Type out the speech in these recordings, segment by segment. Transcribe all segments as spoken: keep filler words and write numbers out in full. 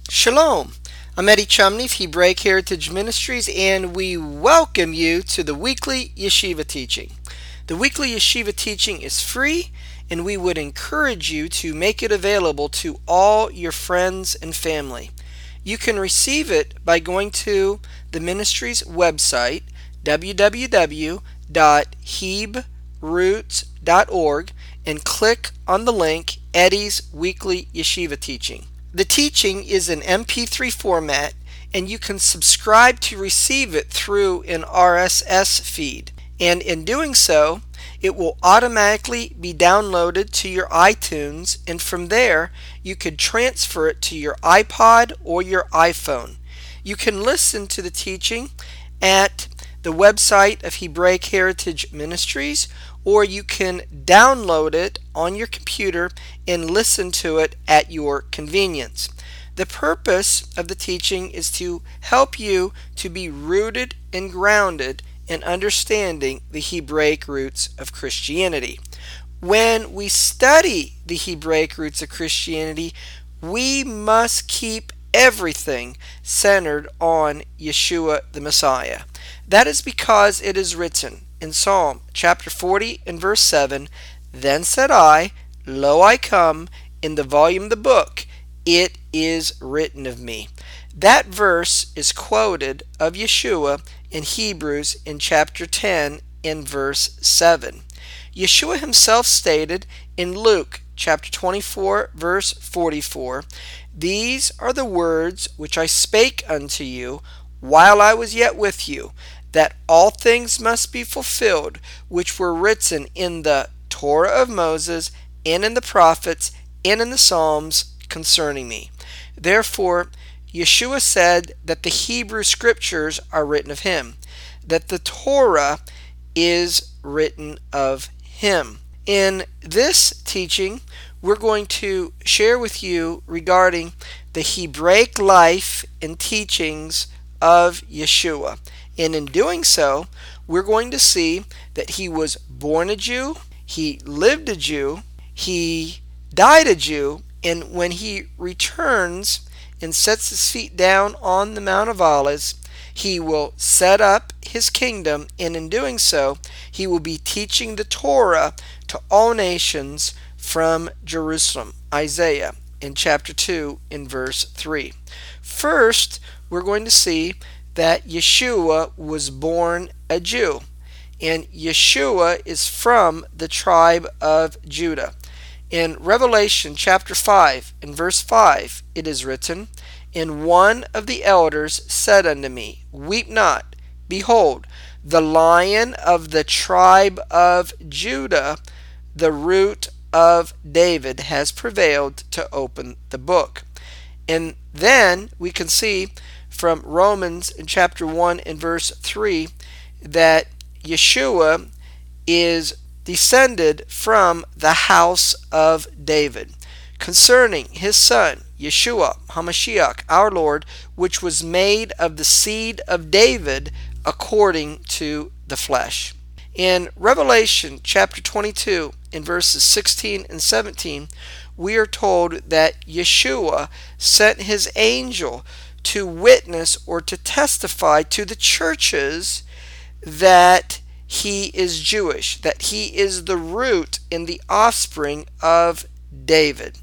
Shalom. I'm Eddie Chumney of Hebraic Heritage Ministries, and we welcome you to the weekly Yeshiva teaching. The weekly Yeshiva teaching is free, and we would encourage you to make it available to all your friends and family. You can receive it by going to the ministry's website, w w w dot hebroots dot org, and click on the link Eddie's Weekly Yeshiva Teaching. The teaching is in M P three format, and you can subscribe to receive it through an R S S feed. And in doing so, it will automatically be downloaded to your iTunes, and from there you could transfer it to your iPod or your iPhone. You can listen to the teaching at the website of Hebraic Heritage Ministries, or you can download it on your computer and listen to it at your convenience. The purpose of the teaching is to help you to be rooted and grounded in understanding the Hebraic roots of Christianity. When we study the Hebraic roots of Christianity, we must keep everything centered on Yeshua the Messiah. That is because it is written in Psalm chapter forty and verse seven, "Then said I, Lo, I come, in the volume of the book, it is written of me." That verse is quoted of Yeshua in Hebrews in chapter ten in verse seven. Yeshua himself stated in Luke chapter twenty-four verse forty-four, "These are the words which I spake unto you while I was yet with you, that all things must be fulfilled which were written in the Torah of Moses, and in the prophets, and in the Psalms concerning me." Therefore, Yeshua said that the Hebrew scriptures are written of him, that the Torah is written of him. In this teaching, we're going to share with you regarding the Hebraic life and teachings of Yeshua. And in doing so, we're going to see that he was born a Jew, he lived a Jew, he died a Jew, and when he returns and sets his feet down on the Mount of Olives, he will set up his kingdom, and in doing so, he will be teaching the Torah to all nations from Jerusalem. Isaiah in chapter two in verse three. First, we're going to see that Yeshua was born a Jew, and Yeshua is from the tribe of Judah. In Revelation chapter five in verse five it is written, "And one of the elders said unto me, Weep not, behold, the Lion of the tribe of Judah, the root of David, has prevailed to open the book." And then we can see from Romans in chapter one and verse three that Yeshua is descended from the house of David, concerning his son Yeshua HaMashiach, our Lord, which was made of the seed of David according to the flesh. In Revelation chapter twenty-two in verses sixteen and seventeen, we are told that Yeshua sent his angel to witness or to testify to the churches that he is Jewish, that he is the root and the offspring of David.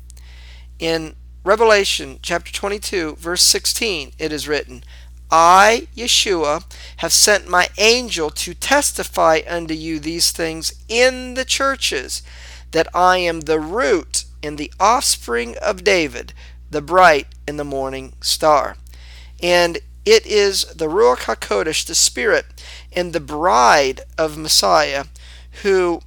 In Revelation chapter twenty-two verse sixteen it is written, "I, Yeshua, have sent my angel to testify unto you these things in the churches, that I am the root and the offspring of David, the bright and the morning star." And it is the Ruach HaKodesh, the Spirit, and the bride of Messiah, who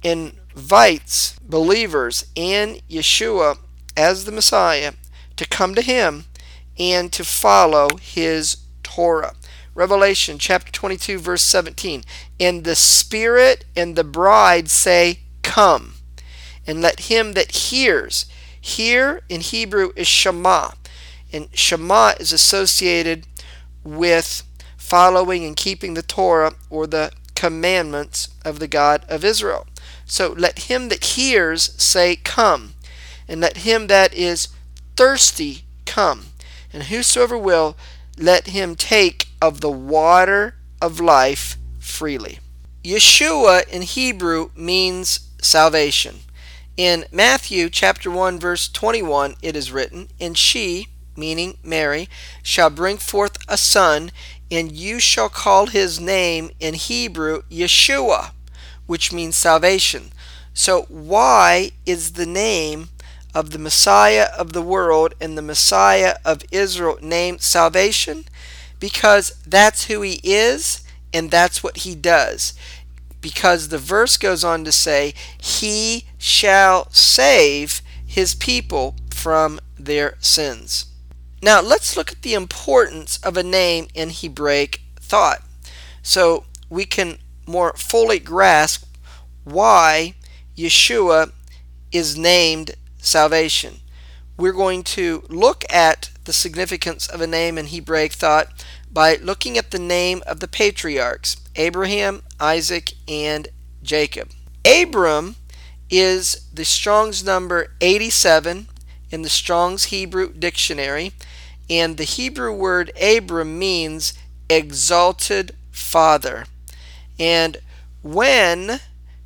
invites believers in Yeshua as the Messiah to come to him and to follow his Torah. Revelation chapter twenty-two verse seventeen, "And the Spirit and the bride say, Come, and let him that hears," hear in Hebrew is Shema, and Shema is associated with following and keeping the Torah or the commandments of the God of Israel. So let him that hears say, Come, and let him that is thirsty come. and whosoever will, let him take of the water of life freely. Yeshua in Hebrew means salvation. In Matthew chapter one verse twenty-one it is written, "And she," meaning Mary, "shall bring forth a son, and you shall call his name in Hebrew Yeshua," which means salvation. So why is the name of the Messiah of the world and the Messiah of Israel named salvation? Because that's who he is and that's what he does. Because the verse goes on to say, "He shall save his people from their sins." Now let's look at the importance of a name in Hebraic thought, so we can more fully grasp why Yeshua is named salvation. We're going to look at the significance of a name in Hebraic thought by looking at the name of the patriarchs, Abraham, Isaac, and Jacob. Abram is the Strong's number eighty-seven in the Strong's Hebrew Dictionary, and the Hebrew word Abram means exalted father. And when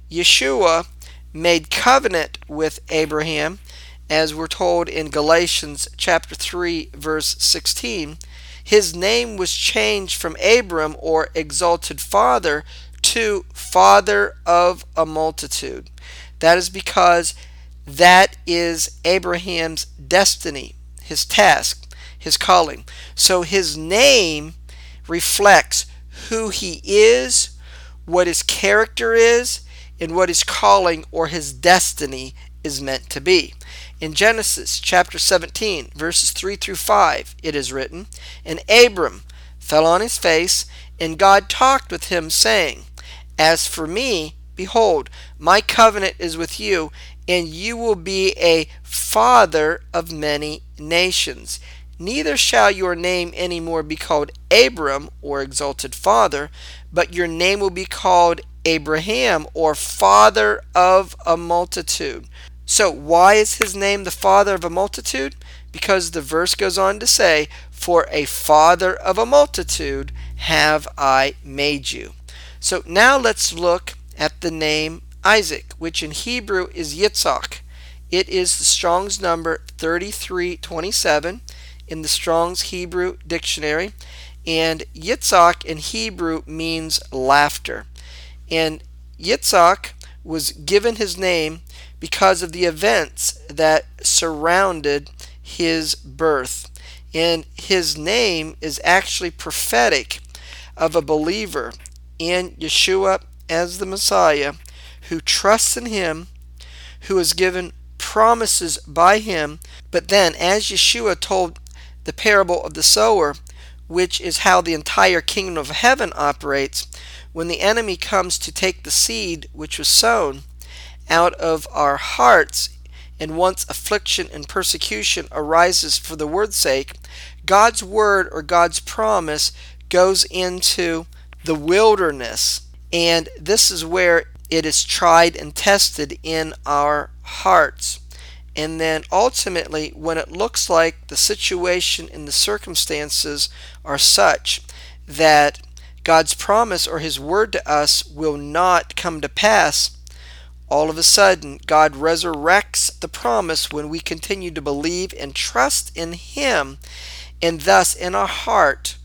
Yeshua made covenant with Abraham, as we're told in Galatians chapter three verse sixteen, his name was changed from Abram, or exalted father, to father of a multitude. That is because that is Abraham's destiny, his task, his calling. So his name reflects who he is, what his character is, and what his calling or his destiny is meant to be. In Genesis chapter seventeen, verses three through five, it is written, "And Abram fell on his face, and God talked with him, saying, As for me, behold, my covenant is with you, and you will be a father of many nations. Neither shall your name any more be called Abram, or exalted father, but your name will be called Abraham, or father of a multitude." So why is his name the father of a multitude? Because the verse goes on to say, "For a father of a multitude have I made you." So now let's look at the name Isaac, which in Hebrew is Yitzhak. It is the Strong's number thirty-three twenty-seven in the Strong's Hebrew Dictionary, and Yitzhak in Hebrew means laughter. And Yitzhak was given his name because of the events that surrounded his birth. And his name is actually prophetic of a believer in Yeshua as the Messiah, who trusts in him, who is given promises by him. But then, as Yeshua told the parable of the sower, which is how the entire kingdom of heaven operates, when the enemy comes to take the seed which was sown out of our hearts, and once affliction and persecution arises for the word's sake, God's word or God's promise goes into the wilderness, and this is where it is tried and tested in our hearts. And then ultimately, when it looks like the situation and the circumstances are such that God's promise or his word to us will not come to pass, all of a sudden God resurrects the promise when we continue to believe and trust in him, and thus in our heart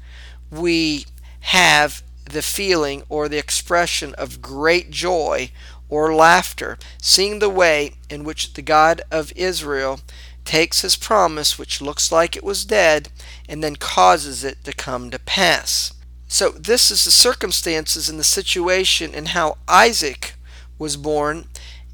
we have the feeling or the expression of great joy or laughter, seeing the way in which the God of Israel takes his promise, which looks like it was dead, and then causes it to come to pass. So this is the circumstances and the situation and how Isaac was born,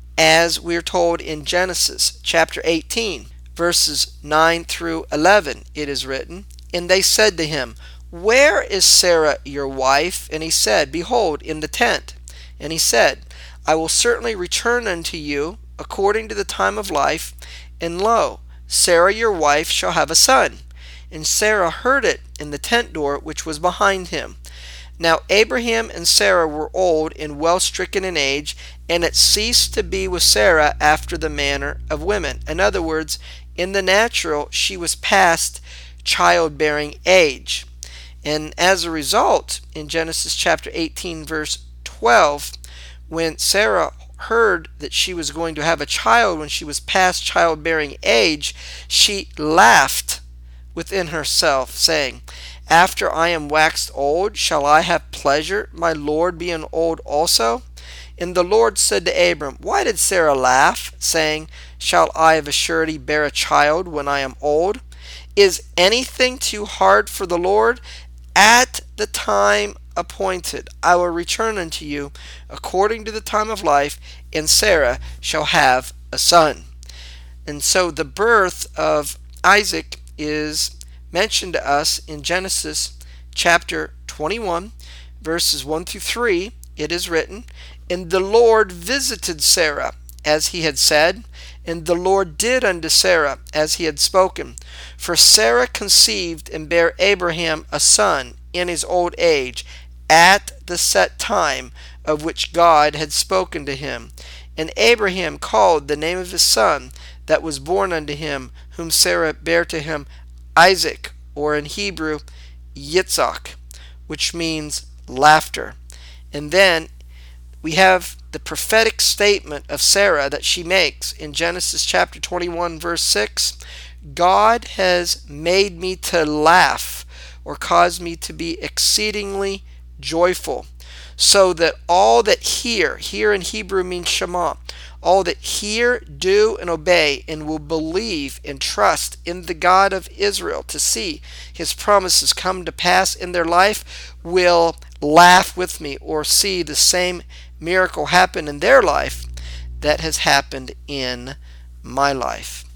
as we are told in Genesis chapter eighteen, verses nine through eleven. It is written, "And they said to him, Where is Sarah your wife? And he said, Behold, in the tent. And he said, I will certainly return unto you according to the time of life, and lo, Sarah your wife shall have a son. And Sarah heard it in the tent door which was behind him. Now Abraham and Sarah were old and well stricken in age, and it ceased to be with Sarah after the manner of women." In other words, in the natural, she was past childbearing age. And as a result, in Genesis chapter eighteen, verse twelve, when Sarah heard that she was going to have a child when she was past childbearing age, she laughed within herself, saying, "After I am waxed old, shall I have pleasure, my Lord being old also?" And the Lord said to Abram, "Why did Sarah laugh, saying, Shall I of a surety bear a child when I am old? Is anything too hard for the Lord? At the time appointed I will return unto you according to the time of life, and Sarah shall have a son." And so the birth of Isaac is mentioned to us in Genesis chapter twenty-one, verses one through three. It is written, "And the Lord visited Sarah as he had said, and the Lord did unto Sarah as he had spoken. For Sarah conceived and bare Abraham a son in his old age, at the set time of which God had spoken to him. And Abraham called the name of his son that was born unto him, whom Sarah bare to him, Isaac, or in Hebrew, Yitzhak, which means laughter." And then we have the prophetic statement of Sarah that she makes in Genesis chapter twenty-one, verse six. "God has made me to laugh, or caused me to be exceedingly joyful, so that all that hear," here in Hebrew means Shema, "all that hear, do, and obey, and will believe and trust in the God of Israel to see his promises come to pass in their life, will laugh with me," or see the same miracle happen in their life that has happened in my life.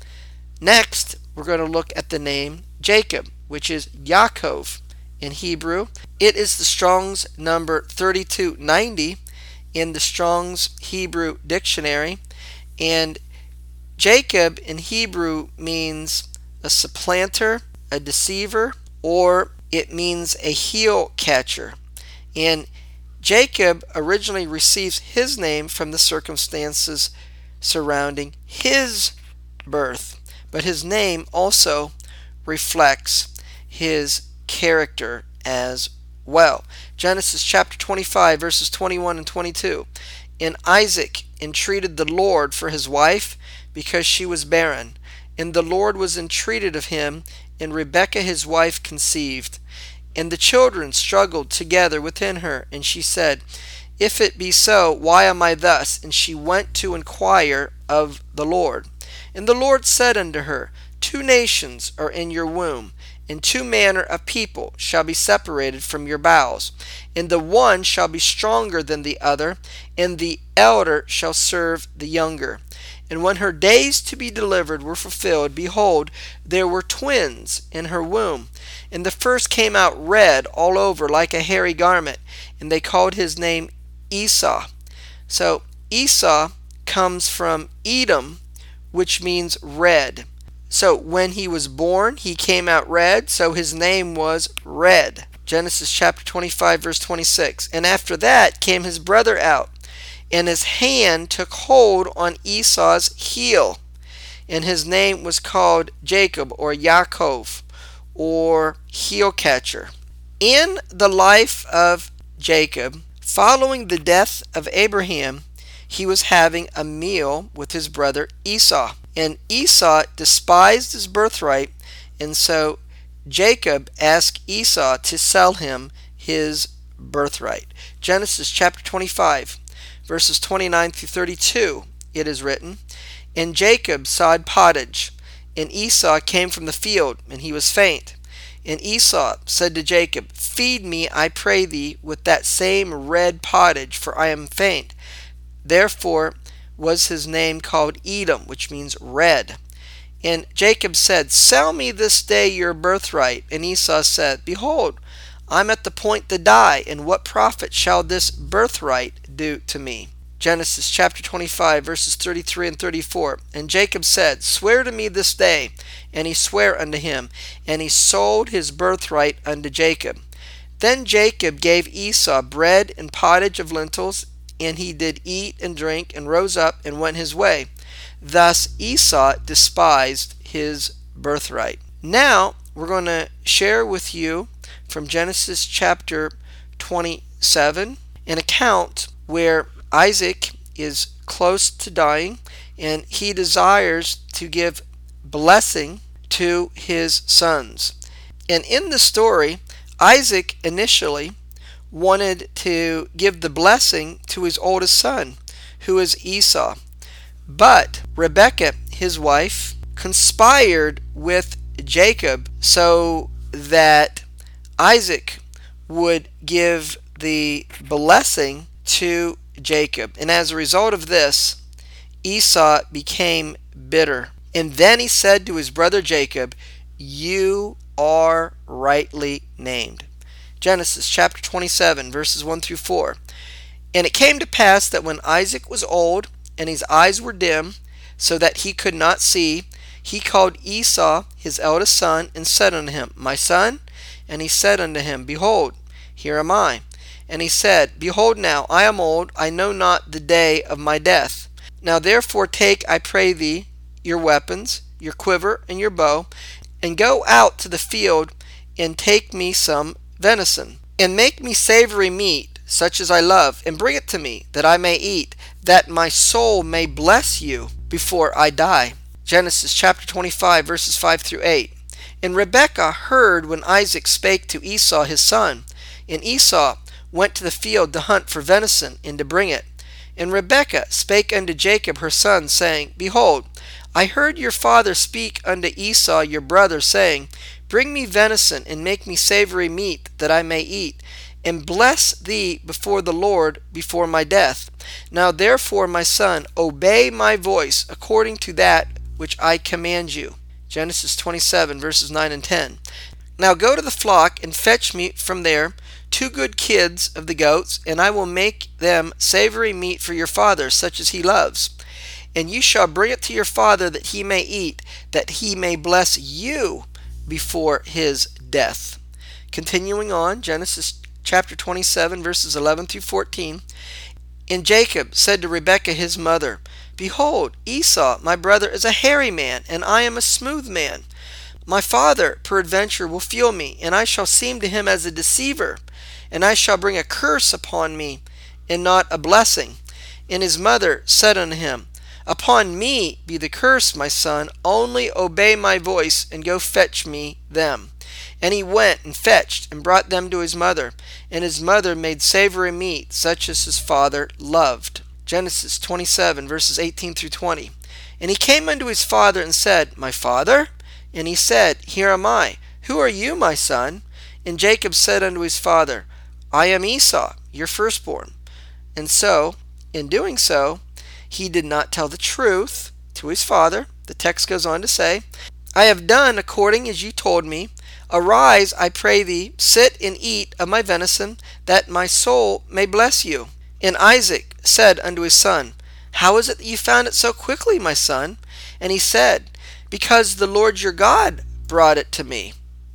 Next, we're going to look at the name Jacob, which is Yaakov in Hebrew. It is the Strong's number thirty-two ninety in the Strong's Hebrew Dictionary. And Jacob in Hebrew means a supplanter, a deceiver, or it means a heel catcher. And Jacob originally receives his name from the circumstances surrounding his birth, but his name also reflects his character as well. Genesis chapter twenty-five, verses twenty-one and twenty-two. "And Isaac entreated the Lord for his wife, because she was barren. And the Lord was entreated of him, and Rebekah his wife conceived. And the children struggled together within her, and she said, If it be so, why am I thus? And she went to inquire of the Lord. And the Lord said unto her, Two nations are in your womb, and two manner of people shall be separated from your bowels. And the one shall be stronger than the other, and the elder shall serve the younger. And when her days to be delivered were fulfilled, behold, there were twins in her womb. And the first came out red all over like a hairy garment, and they called his name Esau." So Esau comes from Edom, which means red. So when he was born, he came out red, so his name was Red. Genesis chapter twenty-five, verse twenty-six. "And after that came his brother out, and his hand took hold on Esau's heel, and his name was called Jacob, or Yaakov, or heel catcher." In the life of Jacob, following the death of Abraham, he was having a meal with his brother Esau. And Esau despised his birthright, and so Jacob asked Esau to sell him his birthright. Genesis chapter twenty-five, verses twenty-nine through thirty-two, it is written, "And Jacob sawed pottage, and Esau came from the field, and he was faint. And Esau said to Jacob, Feed me, I pray thee, with that same red pottage, for I am faint. Therefore was his name called Edom, which means red. And Jacob said, Sell me this day your birthright. And Esau said, Behold, I am at the point to die, and what profit shall this birthright do to me?" Genesis chapter twenty-five, verses thirty-three and thirty-four. "And Jacob said, Swear to me this day. And he sware unto him, and he sold his birthright unto Jacob. Then Jacob gave Esau bread and pottage of lentils, and he did eat and drink, and rose up and went his way. Thus Esau despised his birthright." Now we're going to share with you from Genesis chapter twenty-seven an account where Isaac is close to dying and he desires to give blessing to his sons. And in the story, Isaac initially wanted to give the blessing to his oldest son, who is Esau. But Rebekah, his wife, conspired with Jacob so that Isaac would give the blessing to Jacob. And as a result of this, Esau became bitter. And then he said to his brother Jacob, "You are rightly named." Genesis chapter twenty-seven, verses one through four. And it came to pass that when Isaac was old, and his eyes were dim, so that he could not see, he called Esau his eldest son, and said unto him, "My son?" And he said unto him, "Behold, here am I." And he said, "Behold now, I am old, I know not the day of my death. Now therefore take, I pray thee, your weapons, your quiver, and your bow, and go out to the field, and take me some venison, and make me savory meat, such as I love, and bring it to me, that I may eat, that my soul may bless you before I die." Genesis chapter twenty-five, verses five through eight. And Rebekah heard when Isaac spake to Esau his son. And Esau went to the field to hunt for venison, and to bring it. And Rebekah spake unto Jacob her son, saying, "Behold, I heard your father speak unto Esau your brother, saying, Bring me venison, and make me savory meat, that I may eat, and bless thee before the Lord before my death. Now therefore, my son, obey my voice, according to that which I command you." Genesis twenty-seven, verses nine and ten. "Now go to the flock, and fetch me from there two good kids of the goats, and I will make them savory meat for your father, such as he loves. And you shall bring it to your father, that he may eat, that he may bless you before his death." Continuing on, Genesis chapter twenty-seven, verses eleven through fourteen. "And Jacob said to Rebekah his mother, Behold, Esau my brother is a hairy man, and I am a smooth man. My father peradventure will feel me, and I shall seem to him as a deceiver, and I shall bring a curse upon me, and not a blessing. And his mother said unto him, Upon me be the curse, my son, only obey my voice, and go fetch me them. And he went and fetched, and brought them to his mother. And his mother made savory meat, such as his father loved." Genesis twenty-seven, verses eighteen through twenty. "And he came unto his father, and said, My father? And he said, Here am I. Who are you, my son? And Jacob said unto his father, I am Esau, your firstborn. And so, in doing so, he did not tell the truth to his father. The text goes on to say, I have done according as you told me. Arise, I pray thee, sit and eat of my venison, that my soul may bless you. And Isaac said unto his son, How is it that you found it so quickly, my son? And he said, Because the Lord your God brought it to me.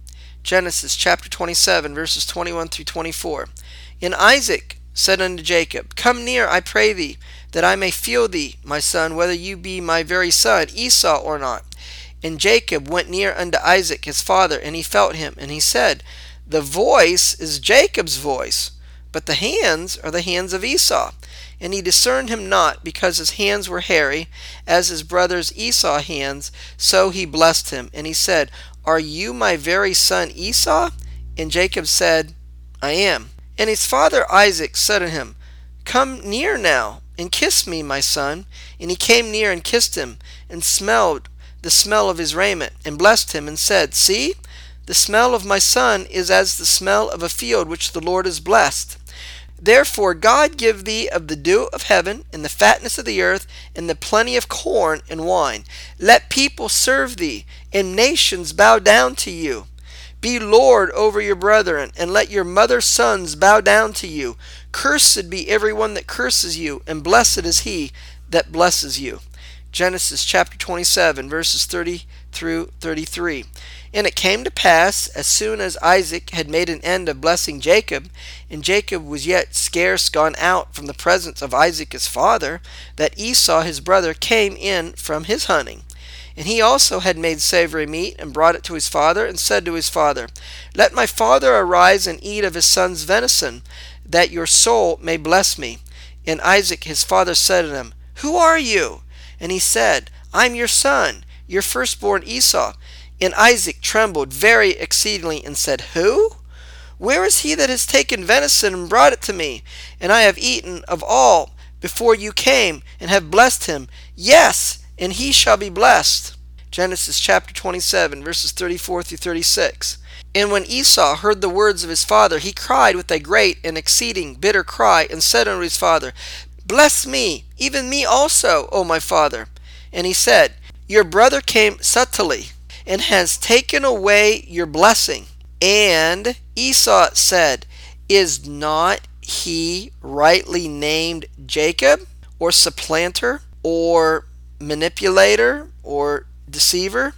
Genesis chapter twenty-seven, verses twenty-one through twenty-four. And Isaac said unto Jacob, Come near, I pray thee, that I may feel thee, my son, whether you be my very son, Esau, or not. And Jacob went near unto Isaac his father, and he felt him, and he said, The voice is Jacob's voice, but the hands are the hands of Esau. And he discerned him not, because his hands were hairy, as his brother's Esau hands. So he blessed him. And he said, Are you my very son Esau? And Jacob said, I am. And his father Isaac said to him, Come near now, and kiss me, my son. And he came near and kissed him, and smelled the smell of his raiment, and blessed him, and said, See, the smell of my son is as the smell of a field which the Lord has blessed. Therefore God give thee of the dew of heaven, and the fatness of the earth, and the plenty of corn and wine. Let people serve thee, and nations bow down to you. Be Lord over your brethren, and let your mother's sons bow down to you. Cursed be every one that curses you, and blessed is he that blesses you. Genesis chapter twenty-seven, verses thirty through thirty-three. And it came to pass, as soon as Isaac had made an end of blessing Jacob, and Jacob was yet scarce gone out from the presence of Isaac his father, that Esau his brother came in from his hunting. And he also had made savory meat, and brought it to his father, and said to his father, Let my father arise and eat of his son's venison, that your soul may bless me. And Isaac his father said to him, Who are you? And he said, I am your son, your firstborn Esau. And Isaac trembled very exceedingly, and said, Who? Where is he that has taken venison and brought it to me? And I have eaten of all before you came, and have blessed him. Yes, and he shall be blessed. Genesis chapter twenty-seven, verses thirty-four through thirty-six. And when Esau heard the words of his father, he cried with a great and exceeding bitter cry, and said unto his father, Bless me, even me also, O my father. And he said, Your brother came subtly, and has taken away your blessing. And Esau said, Is not he rightly named Jacob, or supplanter, or manipulator, or deceiver?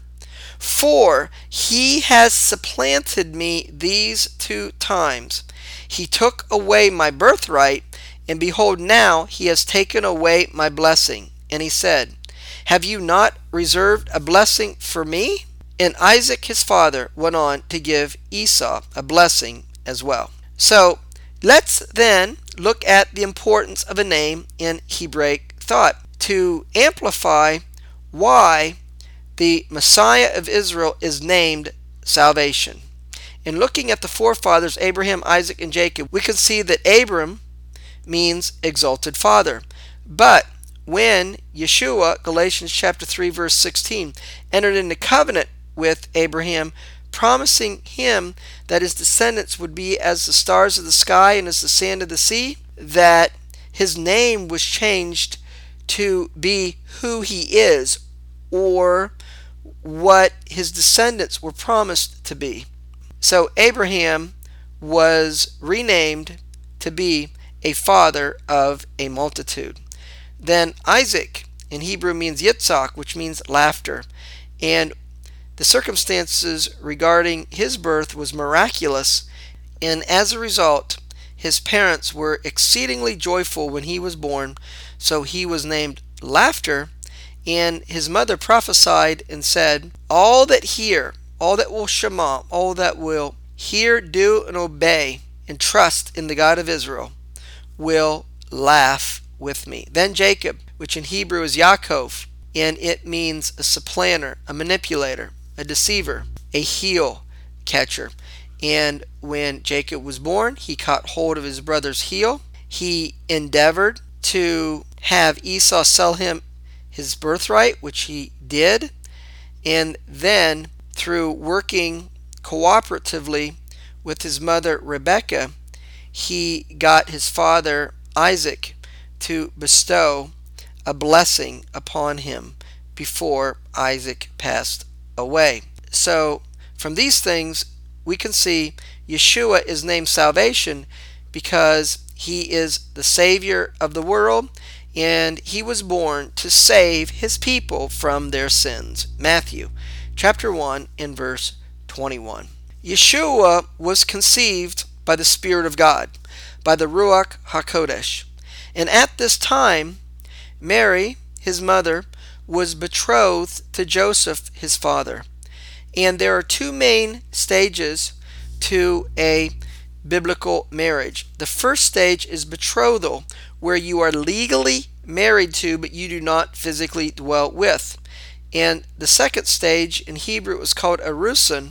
For he has supplanted me these two times. He took away my birthright, and behold, now he has taken away my blessing. And he said, Have you not reserved a blessing for me? And Isaac his father went on to give Esau a blessing as well. So let's then look at the importance of a name in Hebraic thought to amplify why the Messiah of Israel is named salvation. In looking at the forefathers, Abraham, Isaac, and Jacob, we can see that Abram means exalted father. But when Yeshua, Galatians chapter three, verse sixteen, entered into covenant with Abraham, promising him that his descendants would be as the stars of the sky and as the sand of the sea, that his name was changed to be who he is, or what his descendants were promised to be. So Abraham was renamed to be a father of a multitude. Then Isaac in Hebrew means Yitzhak, which means laughter. And the circumstances regarding his birth was miraculous, and as a result, his parents were exceedingly joyful when he was born, so he was named Laughter. And his mother prophesied and said, All that hear, all that will shema, all that will hear, do, and obey, and trust in the God of Israel, will laugh with me. Then Jacob, which in Hebrew is Yaakov, and it means a supplanter, a manipulator, a deceiver, a heel catcher. And when Jacob was born, he caught hold of his brother's heel. He endeavored to have Esau sell him his birthright, which he did. And then through working cooperatively with his mother Rebekah, he got his father Isaac to bestow a blessing upon him before Isaac passed away. So from these things we can see Yeshua is named salvation because he is the Savior of the world, and he was born to save his people from their sins. Matthew chapter one and verse twenty-one. Yeshua was conceived by the Spirit of God, by the Ruach HaKodesh. And at this time, Mary, his mother, was betrothed to Joseph, his father. And there are two main stages to a biblical marriage. The first stage is betrothal, where you are legally married to, but you do not physically dwell with. And the second stage in Hebrew is called arusin.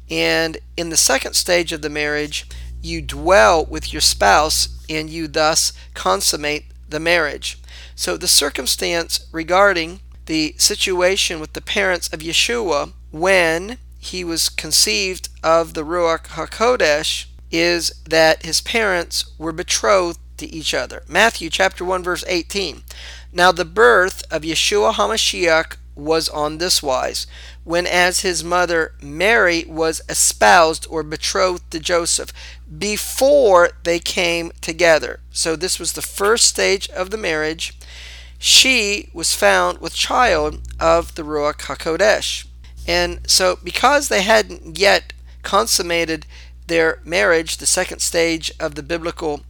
And in the second stage of the marriage, you dwell with your spouse, and you thus consummate the marriage. So the circumstance regarding the situation with the parents of Yeshua when he was conceived of the Ruach HaKodesh is that his parents were betrothed to each other. Matthew chapter one verse eighteen. Now the birth of Yeshua HaMashiach was on this wise, when as his mother Mary was espoused or betrothed to Joseph, before they came together. So this was the first stage of the marriage. She was found with child of the Ruach HaKodesh. And so because they hadn't yet consummated their marriage, the second stage of the biblical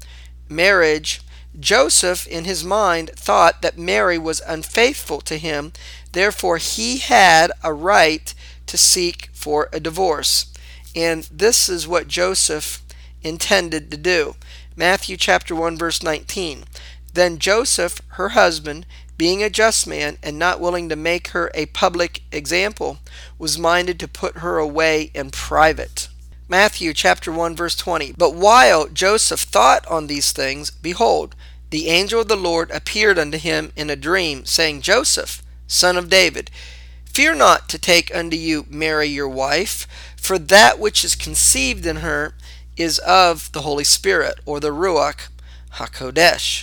marriage, Joseph in his mind thought that Mary was unfaithful to him, Therefore, he had a right to seek for a divorce. And this is what Joseph intended to do. Matthew chapter one verse nineteen. Then Joseph, her husband, being a just man and not willing to make her a public example, was minded to put her away in private. Matthew chapter one verse twenty. But while Joseph thought on these things, behold, the angel of the Lord appeared unto him in a dream, saying, Joseph, son of David, fear not to take unto you Mary your wife, for that which is conceived in her is of the Holy Spirit, or the Ruach HaKodesh.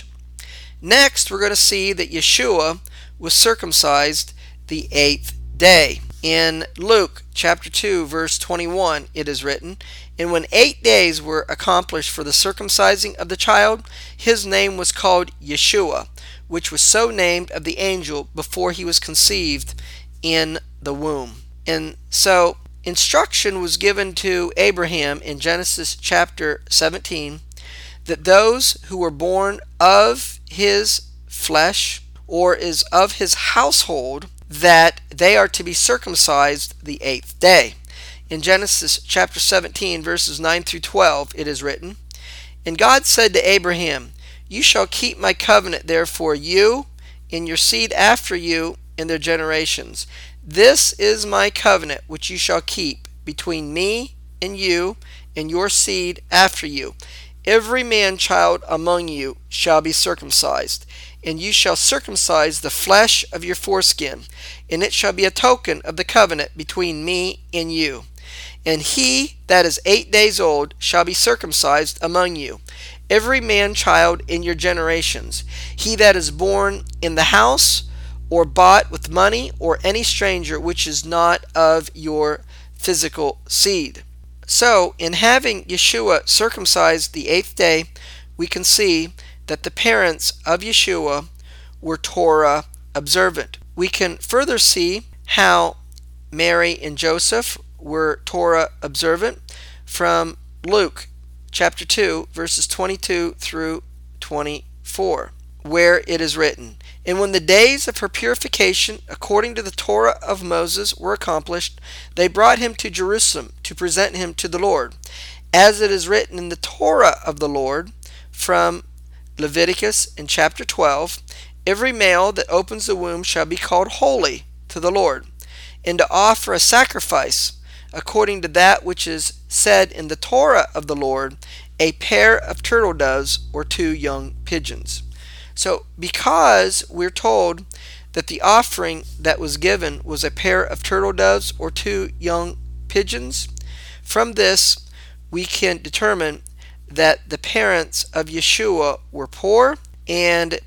Next, we're going to see that Yeshua was circumcised the eighth day. In Luke chapter two verse twenty-one, it is written, And when eight days were accomplished for the circumcising of the child, his name was called Yeshua, which was so named of the angel before he was conceived in the womb. And so instruction was given to Abraham in Genesis chapter seventeen that those who were born of his flesh or is of his household, that they are to be circumcised the eighth day. In Genesis chapter seventeen verses nine through twelve, it is written, And God said to Abraham, You shall keep my covenant therefore, you and your seed after you in their generations. This is my covenant which you shall keep between me and you and your seed after you. Every man child among you shall be circumcised, and you shall circumcise the flesh of your foreskin, and it shall be a token of the covenant between me and you. And he that is eight days old shall be circumcised among you, every man child in your generations, he that is born in the house, or bought with money, or any stranger which is not of your physical seed. So, in having Yeshua circumcised the eighth day, we can see that the parents of Yeshua were Torah observant. We can further see how Mary and Joseph were Torah observant from Luke chapter two, verses twenty-two through twenty-four, where it is written, And when the days of her purification, according to the Torah of Moses, were accomplished, they brought him to Jerusalem to present him to the Lord, as it is written in the Torah of the Lord, from Leviticus in chapter twelve, Every male that opens the womb shall be called holy to the Lord, and to offer a sacrifice, according to that which is said in the Torah of the Lord, a pair of turtle doves or two young pigeons. So, because we're told that the offering that was given was a pair of turtle doves or two young pigeons, from this we can determine that the parents of Yeshua were poor. And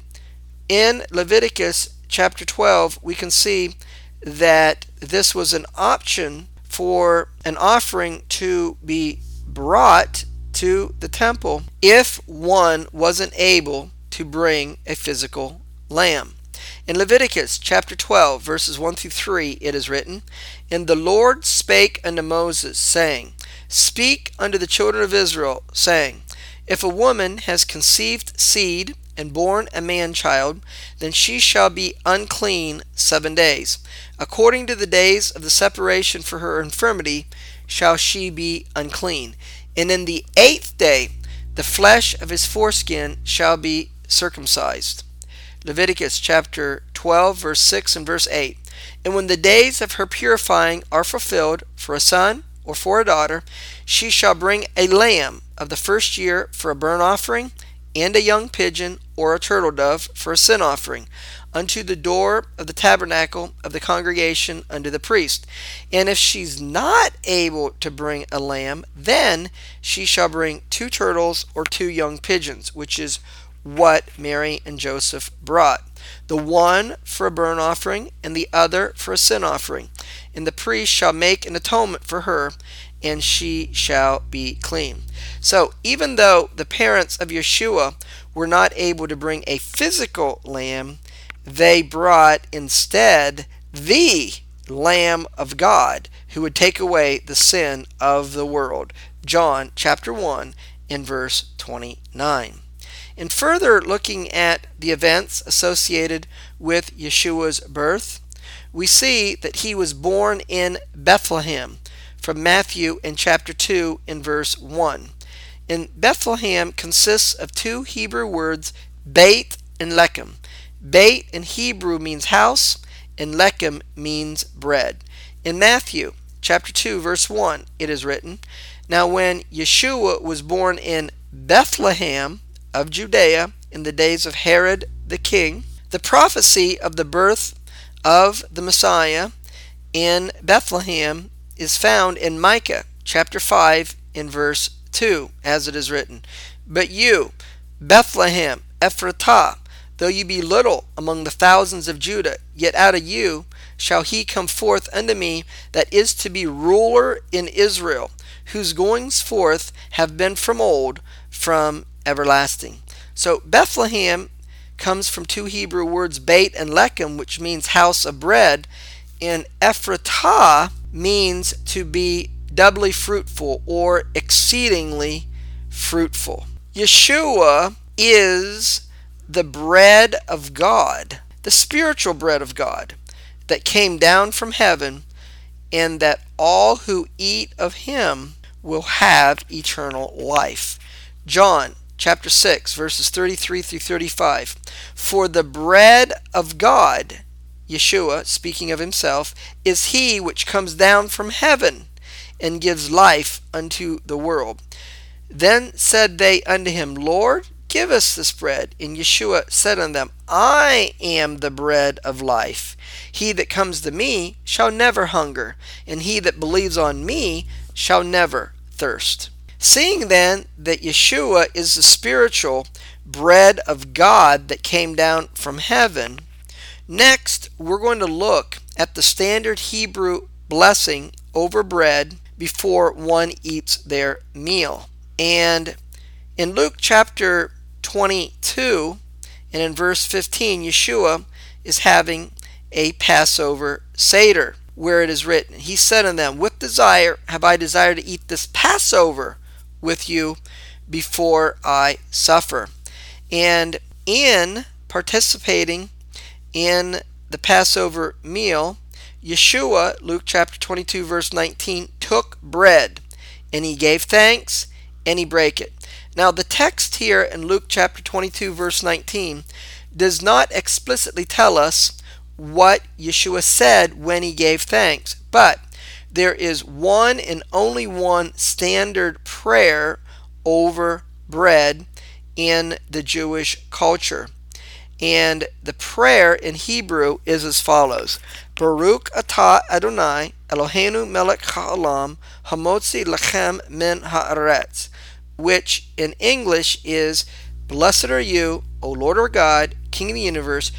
in Leviticus chapter twelve, we can see that this was an option for an offering to be brought to the temple if one wasn't able to bring a physical lamb. In Leviticus chapter twelve, verses one through three, it is written, And the Lord spake unto Moses, saying, Speak unto the children of Israel, saying, If a woman has conceived seed and born a man-child, then she shall be unclean seven days. According to the days of the separation for her infirmity shall she be unclean. And in the eighth day the flesh of his foreskin shall be circumcised. Leviticus chapter twelve, verse six and verse eight. And when the days of her purifying are fulfilled for a son or for a daughter, she shall bring a lamb of the first year for a burnt offering, and a young pigeon or a turtle dove for a sin offering, unto the door of the tabernacle of the congregation unto the priest. And if she's not able to bring a lamb, then she shall bring two turtles or two young pigeons, which is what Mary and Joseph brought, the one for a burnt offering and the other for a sin offering. And the priest shall make an atonement for her, and she shall be clean. So even though the parents of Yeshua were not able to bring a physical lamb, they brought instead the Lamb of God who would take away the sin of the world. John chapter one and verse twenty-nine. And further looking at the events associated with Yeshua's birth, we see that he was born in Bethlehem from Matthew in chapter two in verse one. And Bethlehem consists of two Hebrew words, Beit and Lechem. Beit in Hebrew means house, and Lechem means bread. In Matthew chapter two verse one it is written, "Now when Yeshua was born in Bethlehem of Judea in the days of Herod the king," the prophecy of the birth of the Messiah in Bethlehem is found in Micah chapter five in verse two, as it is written, "But you, Bethlehem Ephratah, though you be little among the thousands of Judah, yet out of you shall he come forth unto me that is to be ruler in Israel, whose goings forth have been from old, from everlasting." So Bethlehem comes from two Hebrew words, Beit and Lechem, which means house of bread, and Ephratah means to be doubly fruitful or exceedingly fruitful. Yeshua is the bread of God, the spiritual bread of God that came down from heaven, and that all who eat of him will have eternal life. John chapter six verses thirty-three through thirty-five. "For the bread of God," Yeshua speaking of himself, "is he which comes down from heaven and gives life unto the world. Then said they unto him, Lord, give us this bread. And Yeshua said unto them, I am the bread of life. He that comes to me shall never hunger, and he that believes on me shall never thirst." Seeing then that Yeshua is the spiritual bread of God that came down from heaven, next we're going to look at the standard Hebrew blessing over bread before one eats their meal. And in Luke chapter twenty-two and in verse fifteen, Yeshua is having a Passover Seder, where it is written, "He said unto them, With desire have I desired to eat this Passover with you before I suffer." And in participating in the Passover meal, Yeshua, Luke chapter twenty-two verse nineteen, took bread, and he gave thanks, and he brake it. Now the text here in Luke chapter twenty-two verse nineteen does not explicitly tell us what Yeshua said when he gave thanks, but there is one and only one standard prayer over bread in the Jewish culture. And the prayer in Hebrew is as follows: Baruch atah Adonai Eloheinu melech ha'olam hamotzi lechem min ha'aretz, which in English is, Blessed are you, O Lord our God, King of the universe,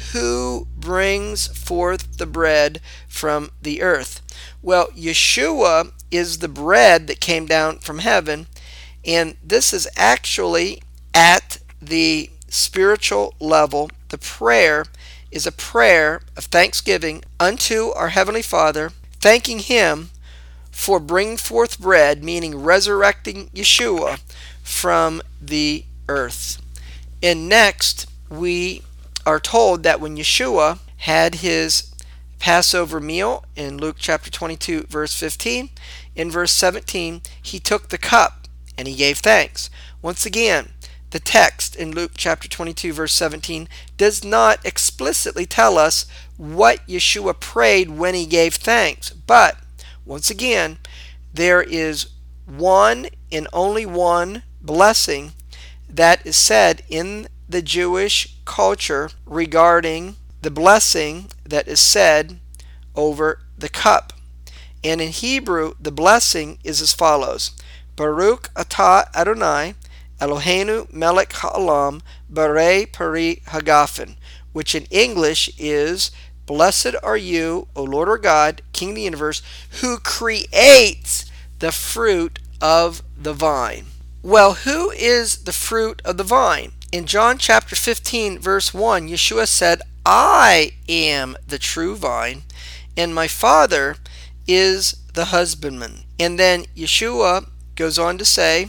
who brings forth the bread from the earth. Well, Yeshua is the bread that came down from heaven, and this is actually at the spiritual level. The prayer is a prayer of thanksgiving unto our Heavenly Father, thanking Him for bringing forth bread, meaning resurrecting Yeshua from the earth. And next, we are told that when Yeshua had his Passover meal in Luke chapter twenty-two verse fifteen, in verse seventeen, he took the cup and he gave thanks. Once again, the text in Luke chapter twenty-two verse seventeen does not explicitly tell us what Yeshua prayed when he gave thanks, but once again, there is one and only one blessing that is said in the Jewish culture regarding the blessing that is said over the cup. And in Hebrew, the blessing is as follows: Baruch atah Adonai Eloheinu melech ha'olam barei pari hagafen, which in English is, Blessed are you, O Lord our God, King of the universe, who creates the fruit of the vine. Well, who is the fruit of the vine? In John chapter fifteen verse one, Yeshua said, I am the true vine, and my Father is the husbandman. And then Yeshua goes on to say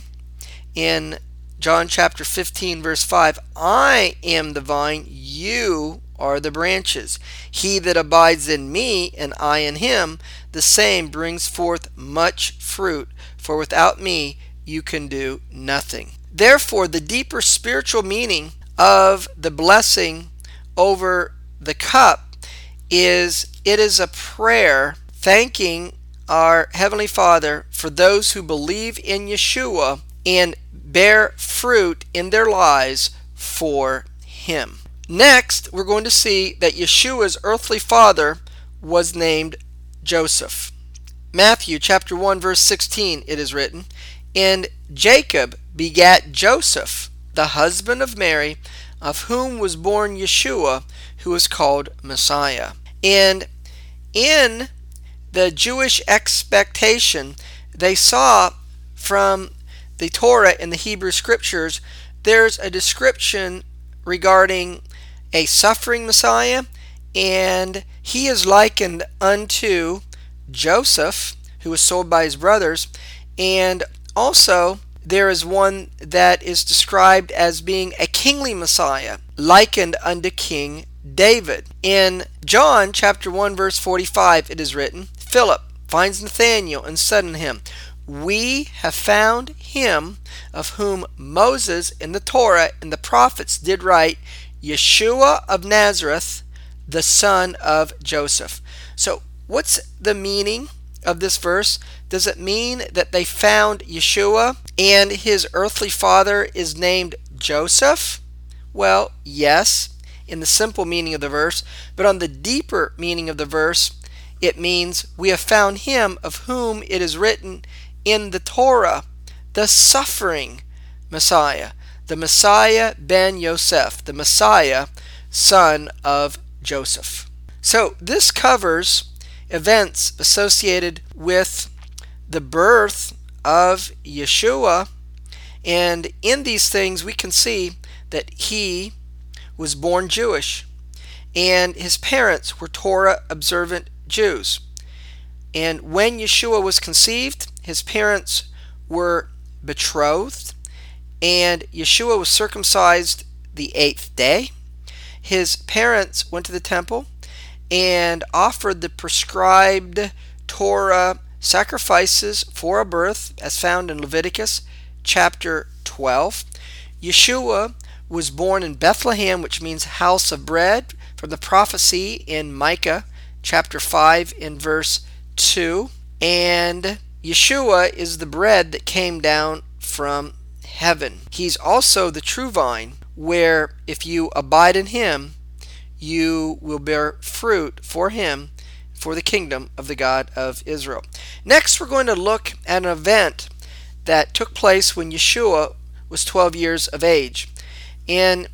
in John chapter fifteen verse five, I am the vine, you are the branches. He that abides in me, and I in him, the same brings forth much fruit, for without me you can do nothing. Therefore, the deeper spiritual meaning of the blessing over the cup is it is a prayer thanking our Heavenly Father for those who believe in Yeshua and bear fruit in their lives for Him. Next, we're going to see that Yeshua's earthly father was named Joseph. Matthew chapter one verse sixteen, it is written, "And Jacob begat Joseph, the husband of Mary, of whom was born Yeshua, who is called Messiah." And in the Jewish expectation, they saw from the Torah and the Hebrew Scriptures, there's a description regarding a suffering Messiah, and he is likened unto Joseph, who was sold by his brothers, and also there is one that is described as being a kingly Messiah, likened unto King David. In John chapter one verse forty-five, it is written, "Philip finds Nathanael and said unto him, We have found him of whom Moses in the Torah and the prophets did write, Yeshua of Nazareth, the son of Joseph." So what's the meaning of this verse? Does it mean that they found Yeshua and his earthly father is named Joseph? Well, yes, in the simple meaning of the verse, but on the deeper meaning of the verse, it means we have found him of whom it is written in the Torah, the suffering Messiah, the Messiah ben Yosef, the Messiah, son of Joseph. So this covers events associated with the birth of Yeshua, and in these things we can see that he was born Jewish, and his parents were Torah observant Jews. And when Yeshua was conceived, his parents were betrothed, and Yeshua was circumcised the eighth day. His parents went to the temple and offered the prescribed Torah sacrifices for a birth, as found in Leviticus chapter twelve. Yeshua was born in Bethlehem, which means house of bread, from the prophecy in Micah chapter five in verse two. And Yeshua is the bread that came down from heaven. He's also the true vine, where if you abide in him, you will bear fruit for him, for the kingdom of the God of Israel. Next, we're going to look at an event that took place when Yeshua was twelve years of age. And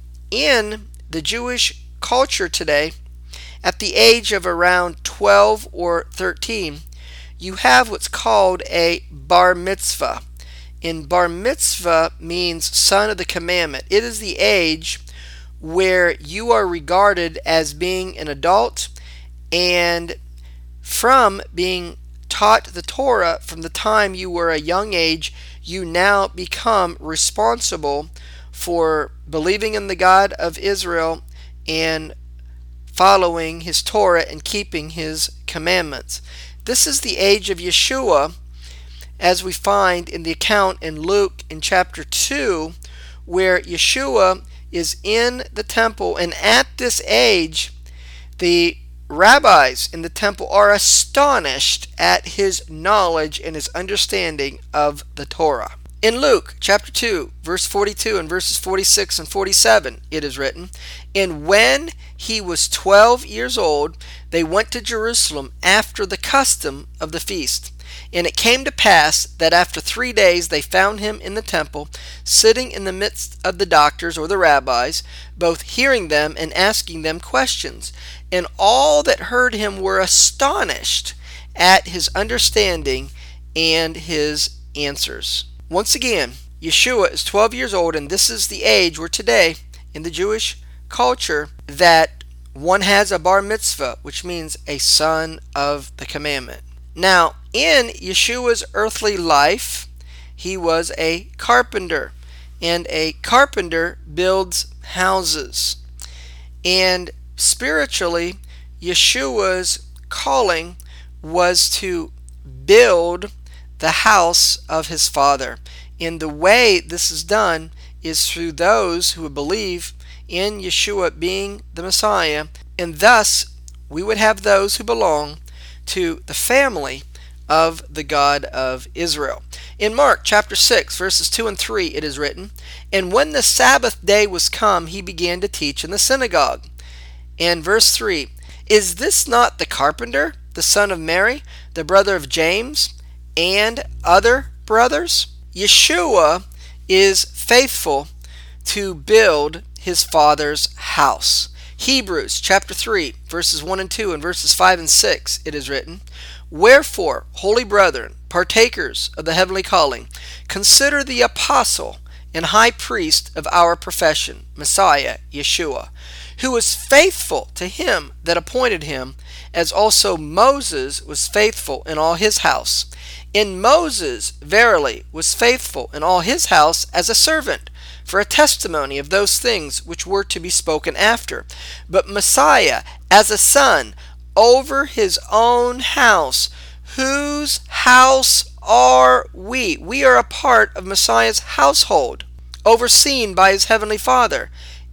in the Jewish culture today, at the age of around twelve or thirteen, you have what's called a bar mitzvah. And bar mitzvah means son of the commandment. It is the age where you are regarded as being an adult, and from being taught the Torah from the time you were a young age, you now become responsible for believing in the God of Israel and following his Torah and keeping his commandments. This is the age of Yeshua, as we find in the account in Luke in chapter two, where Yeshua is in the temple, and at this age the rabbis in the temple are astonished at his knowledge and his understanding of the Torah. In Luke chapter two, verse forty-two and verses forty-six and forty-seven, it is written, "And when he was twelve years old, they went to Jerusalem after the custom of the feast. And it came to pass that after three days they found him in the temple, sitting in the midst of the doctors or the rabbis, both hearing them and asking them questions. And all that heard him were astonished at his understanding and his answers." Once again, Yeshua is twelve years old, and this is the age where today, in the Jewish culture, that one has a bar mitzvah, which means a son of the commandment. Now, in Yeshua's earthly life, he was a carpenter, and a carpenter builds houses. And Spiritually, Yeshua's calling was to build the house of his Father. And the way this is done is through those who believe in Yeshua being the Messiah, and thus we would have those who belong to the family of the God of Israel. In Mark chapter six, verses two and three, it is written, "And when the Sabbath day was come, he began to teach in the synagogue." And verse three, "Is this not the carpenter, the son of Mary, the brother of James, and other brothers?" Yeshua is faithful to build his Father's house. Hebrews chapter three, verses one and two, and verses five and six, it is written, "Wherefore, holy brethren, partakers of the heavenly calling, consider the apostle and high priest of our profession, Messiah, Yeshua, who was faithful to him that appointed him, as also Moses was faithful in all his house. And Moses verily was faithful in all his house as a servant, for a testimony of those things which were to be spoken after. But Messiah as a son over his own house, whose house are we?" We are a part of Messiah's household, overseen by his heavenly Father,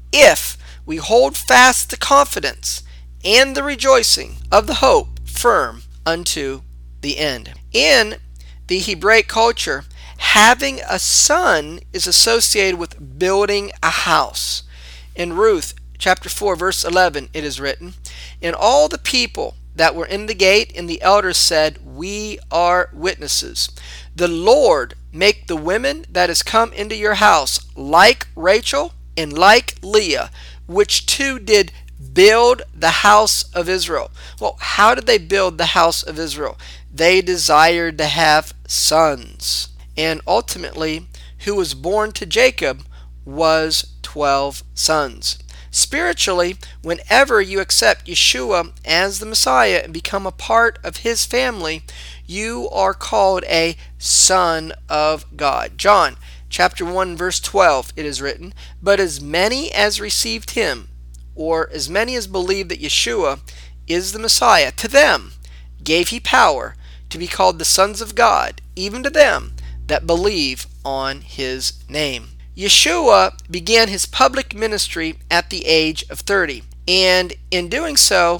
if we hold fast the confidence and the rejoicing of the hope firm unto the end. In the Hebraic culture, having a son is associated with building a house. In Ruth chapter four, verse eleven, it is written, "And all the people that were in the gate and the elders said, We are witnesses. The Lord make the women that is come into your house like Rachel and like Leah, which two did build the house of Israel." Well, how did they build the house of Israel? They desired to have sons. And ultimately, who was born to Jacob was twelve sons. Spiritually, whenever you accept Yeshua as the Messiah and become a part of his family, you are called a son of God. John chapter one, verse twelve, it is written, "But as many as received him," or as many as believed that Yeshua is the Messiah, "to them gave he power to be called the sons of God, even to them that believe on his name." Yeshua began his public ministry at the age of thirty, and in doing so,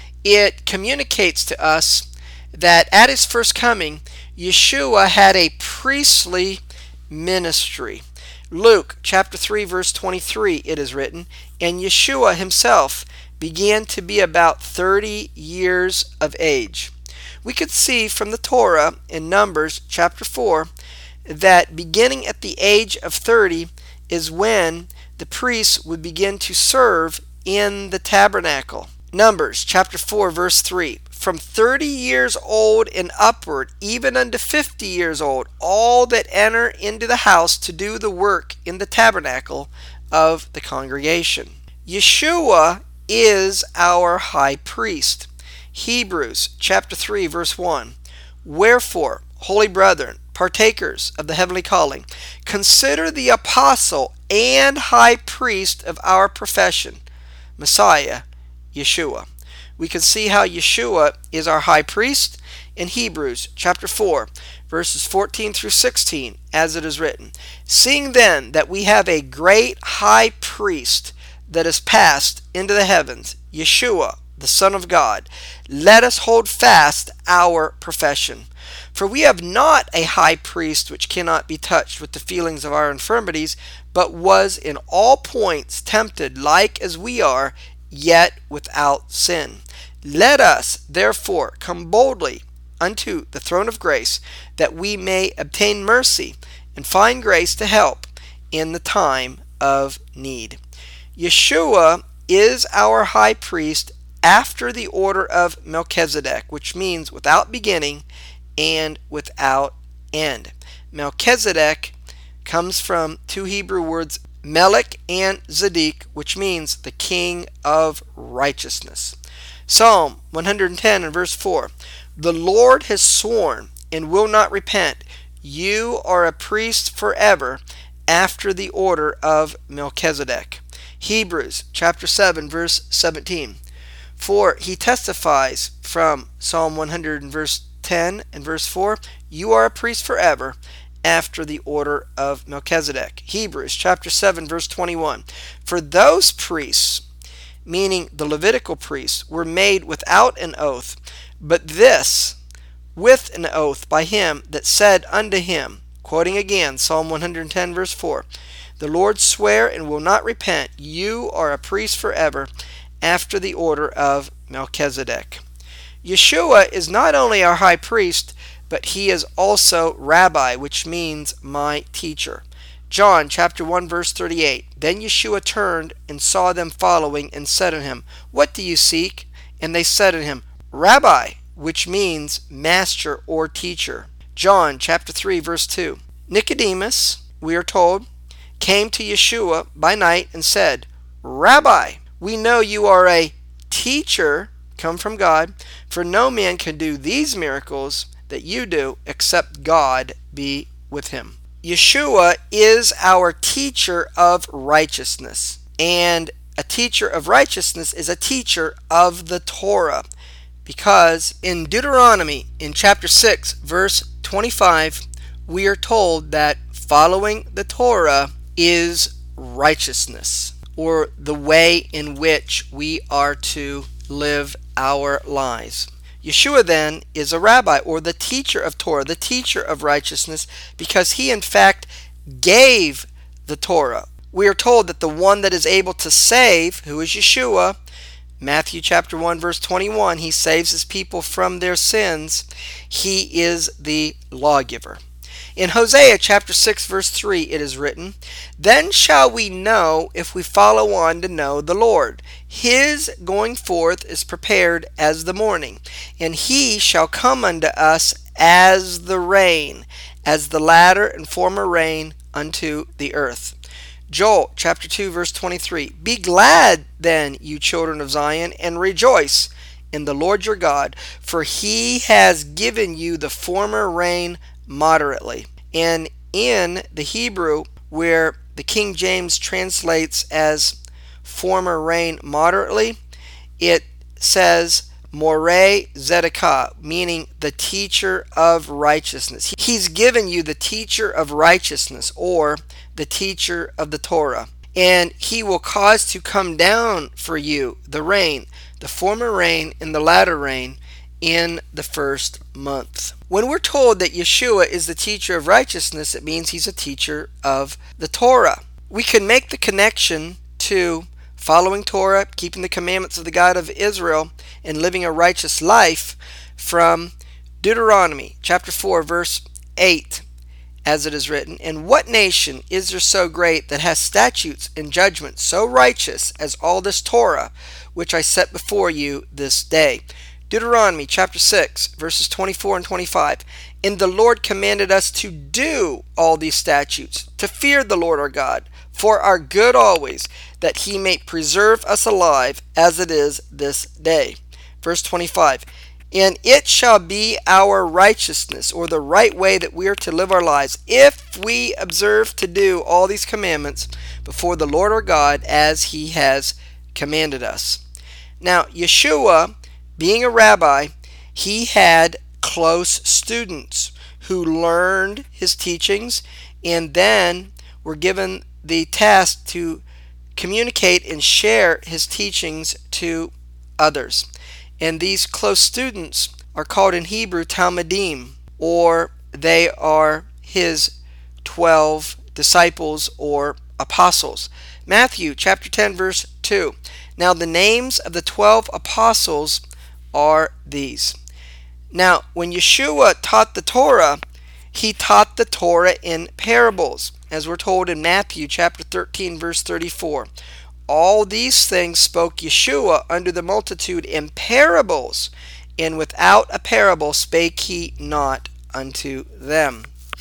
it communicates to us that at his first coming, Yeshua had a priestly ministry. Luke chapter three, verse twenty-three, it is written, "And Yeshua himself began to be about thirty years of age." We could see from the Torah in Numbers chapter four that beginning at the age of thirty is when the priests would begin to serve in the tabernacle. Numbers chapter four, verse three, "From thirty years old and upward, even unto fifty years old, all that enter into the house to do the work in the tabernacle of the congregation." Yeshua is our high priest. Hebrews chapter three, verse one, "Wherefore, holy brethren, partakers of the heavenly calling, consider the apostle and high priest of our profession, Messiah, Yeshua." We can see how Yeshua is our high priest in Hebrews chapter four, verses fourteen through sixteen, as it is written, "Seeing then that we have a great high priest that is passed into the heavens, Yeshua, the Son of God, let us hold fast our profession. For we have not a high priest which cannot be touched with the feelings of our infirmities, but was in all points tempted like as we are, yet without sin. Let us therefore come boldly unto the throne of grace, that we may obtain mercy and find grace to help in the time of need." Yeshua is our high priest after the order of Melchizedek, which means without beginning and without end. Melchizedek comes from two Hebrew words, Melech and Zedek, which means the king of righteousness. Psalm one hundred ten and verse four, "The Lord has sworn and will not repent. You are a priest forever after the order of Melchizedek." Hebrews chapter seven verse seventeen. For he testifies from Psalm one hundred and verse ten and verse four, you are a priest forever after the order of Melchizedek. Hebrews chapter seven verse twenty-one. For those priests, meaning the Levitical priests, were made without an oath, but this with an oath by him that said unto him, quoting again Psalm one hundred ten verse four, the Lord swear and will not repent, you are a priest forever after the order of Melchizedek. Yeshua is not only our high priest, but he is also rabbi, which means my teacher. John chapter one verse thirty-eight. Then Yeshua turned and saw them following and said unto him, what do you seek? And they said unto him, Rabbi, which means master or teacher. John chapter three verse two. Nicodemus, we are told, came to Yeshua by night and said, Rabbi, we know you are a teacher come from God, for no man can do these miracles that you do except God be with him. Yeshua is our teacher of righteousness, and a teacher of righteousness is a teacher of the Torah, because in Deuteronomy in chapter six verse twenty-five we are told that following the Torah is righteousness, or the way in which we are to live our lives. Yeshua then is a rabbi, or the teacher of Torah, the teacher of righteousness, because he in fact gave the Torah. We are told that the one that is able to save, who is Yeshua, Matthew chapter one verse twenty-one, he saves his people from their sins. He is the lawgiver. In Hosea chapter six verse three it is written, then shall we know if we follow on to know the Lord. His going forth is prepared as the morning, and he shall come unto us as the rain, as the latter and former rain unto the earth. Joel chapter two verse twenty-three. Be glad then, you children of Zion, and rejoice in the Lord your God, for he has given you the former rain moderately. And in the Hebrew, where the King James translates as former rain moderately, it says Moreh Zedekah, meaning the teacher of righteousness. He's given you the teacher of righteousness, or the teacher of the Torah. And he will cause to come down for you the rain, the former rain and the latter rain, in the first month. When we're told that Yeshua is the teacher of righteousness, it means he's a teacher of the Torah. We can make the connection to following Torah, keeping the commandments of the God of Israel, and living a righteous life from Deuteronomy chapter four verse eight, as it is written, and what nation is there so great that has statutes and judgments so righteous as all this Torah which I set before you this day? Deuteronomy chapter six verses twenty-four and twenty-five. And the Lord commanded us to do all these statutes, to fear the Lord our God, for our good always, that he may preserve us alive as it is this day. Verse twenty-five. And it shall be our righteousness, or the right way that we are to live our lives, if we observe to do all these commandments before the Lord our God as he has commanded us. Now, Yeshua, being a rabbi, he had close students who learned his teachings and then were given the task to communicate and share his teachings to others. And these close students are called in Hebrew Talmidim, or they are his twelve disciples or apostles. Matthew chapter ten verse two. Now the names of the twelve apostles are these. Now, when Yeshua taught the Torah, he taught the Torah in parables, as we're told in Matthew chapter thirteen verse thirty-four. All these things spoke Yeshua unto the multitude in parables, and without a parable spake he not unto them.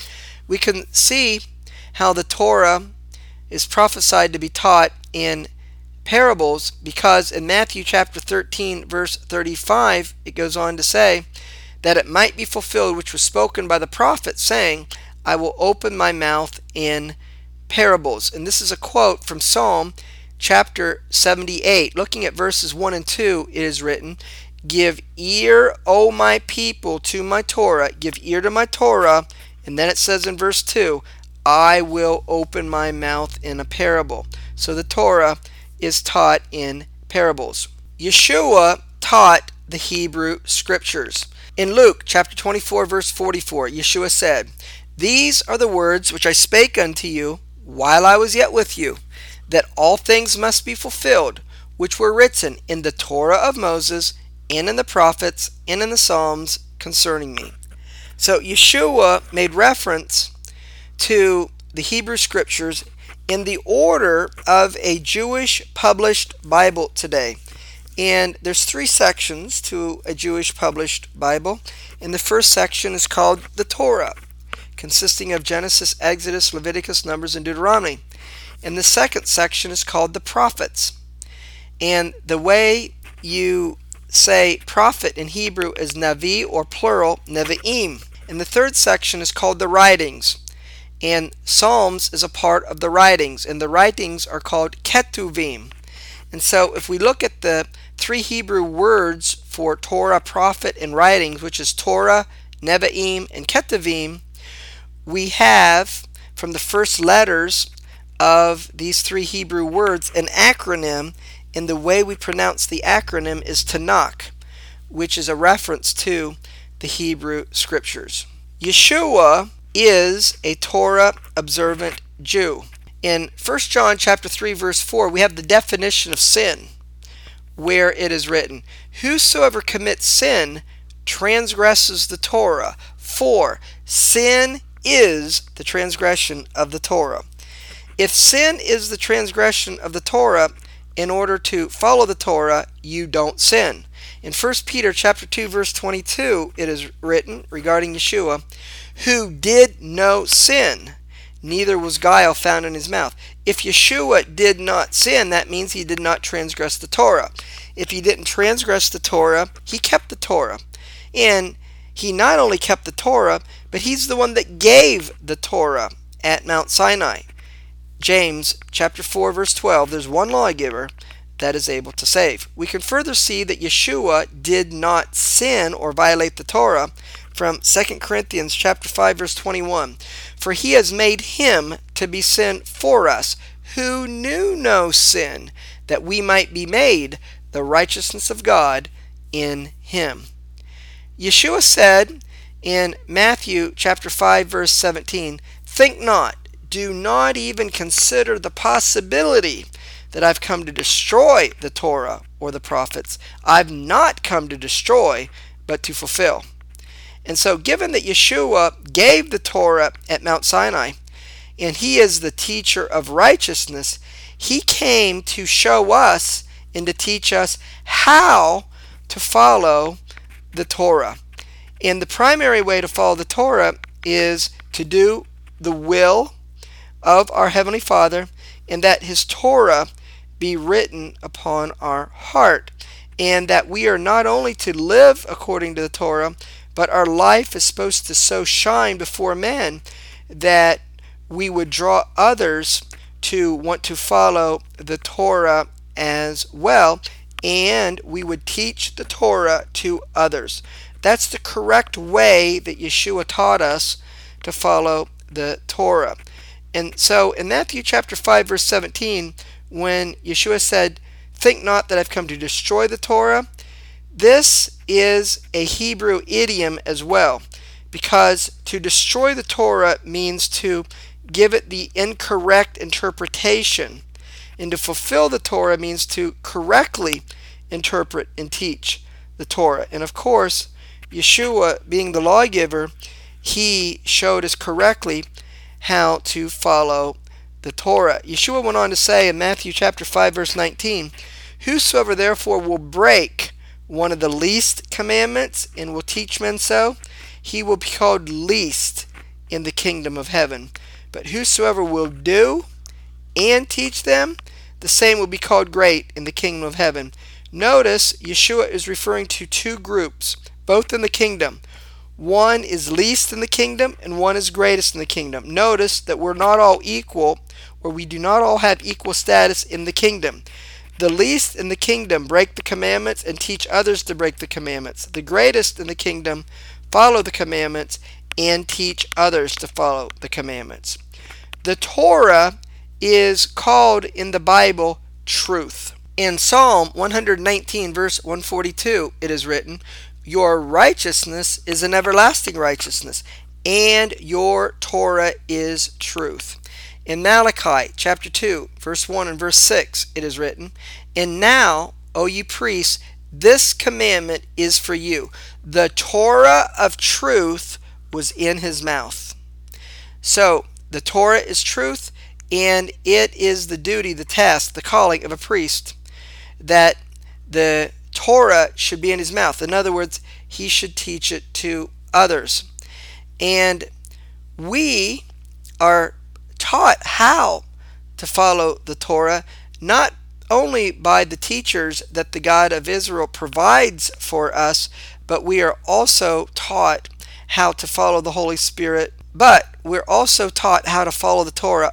We can see how the Torah is prophesied to be taught in parables, because in Matthew chapter thirteen verse thirty-five it goes on to say that it might be fulfilled which was spoken by the prophet, saying, I will open my mouth in parables. And this is a quote from Psalm chapter seventy-eight, looking at verses one and two, it is written, "Give ear, O my people, to my Torah." Give ear to my Torah. And then it says in verse two, "I will open my mouth in a parable." So the Torah is taught in parables. Yeshua taught the Hebrew Scriptures. In Luke chapter twenty-four, verse forty-four, Yeshua said, "These are the words which I spake unto you while I was yet with you, that all things must be fulfilled, which were written in the Torah of Moses, and in the prophets, and in the Psalms concerning me." So Yeshua made reference to the Hebrew Scriptures in the order of a Jewish published Bible today. And there's three sections to a Jewish published Bible. And the first section is called the Torah, consisting of Genesis, Exodus, Leviticus, Numbers, and Deuteronomy. And the second section is called the prophets. And the way you say prophet in Hebrew is Navi, or plural, Nevi'im. And the third section is called the writings. And Psalms is a part of the writings. And the writings are called Ketuvim. And so if we look at the three Hebrew words for Torah, prophet, and writings, which is Torah, Nevi'im, and Ketuvim, we have from the first letters of these three Hebrew words an acronym, and the way we pronounce the acronym is Tanakh, which is a reference to the Hebrew Scriptures. Yeshua is a Torah observant Jew. In First John chapter three, verse four, we have the definition of sin, where it is written, "Whosoever commits sin transgresses the Torah, for sin is the transgression of the Torah." If sin is the transgression of the Torah, in order to follow the Torah, you don't sin. In First Peter chapter two, verse twenty-two, it is written regarding Yeshua, "Who did no sin, neither was guile found in his mouth." If Yeshua did not sin, that means he did not transgress the Torah. If he didn't transgress the Torah, he kept the Torah. And he not only kept the Torah, but he's the one that gave the Torah at Mount Sinai. James chapter four, verse twelve, there's one lawgiver that is able to save. We can further see that Yeshua did not sin or violate the Torah from Second Corinthians chapter five, verse twenty-one. "For he has made him to be sin for us, who knew no sin, that we might be made the righteousness of God in him." Yeshua said in Matthew chapter five, verse seventeen, "Think not, do not even consider the possibility that I've come to destroy the Torah or the prophets. I've not come to destroy, but to fulfill." And so given that Yeshua gave the Torah at Mount Sinai, and he is the teacher of righteousness, he came to show us and to teach us how to follow the Torah. And the primary way to follow the Torah is to do the will of our Heavenly Father, and that his Torah be written upon our heart, and that we are not only to live according to the Torah, but our life is supposed to so shine before men that we would draw others to want to follow the Torah as well, and we would teach the Torah to others. That's the correct way that Yeshua taught us to follow the Torah. And so in Matthew chapter five, verse seventeen, when Yeshua said, "Think not that I've come to destroy the Torah," this is a Hebrew idiom as well, because to destroy the Torah means to give it the incorrect interpretation, and to fulfill the Torah means to correctly interpret and teach the Torah. And of course, Yeshua, being the lawgiver, he showed us correctly how to follow the Torah. Yeshua went on to say in Matthew chapter five, verse nineteen, "Whosoever therefore will break one of the least commandments and will teach men so, he will be called least in the kingdom of heaven. But whosoever will do and teach them, the same will be called great in the kingdom of heaven." Notice Yeshua is referring to two groups, both in the kingdom. One is least in the kingdom and one is greatest in the kingdom. Notice that we're not all equal or we do not all have equal status in the kingdom. The least in the kingdom break the commandments and teach others to break the commandments. The greatest in the kingdom follow the commandments and teach others to follow the commandments. The Torah is called in the Bible truth. In Psalm one nineteen, verse one forty-two, it is written, "Your righteousness is an everlasting righteousness, and your Torah is truth." In Malachi chapter two, verse one and verse six, it is written, "And now, O ye priests, this commandment is for you. The Torah of truth was in his mouth." So, the Torah is truth, and it is the duty, the task, the calling of a priest that the Torah should be in his mouth. In other words, he should teach it to others. And we are taught how to follow the Torah, not only by the teachers that the God of Israel provides for us, but we are also taught how to follow the Holy Spirit. But we're also taught how to follow the Torah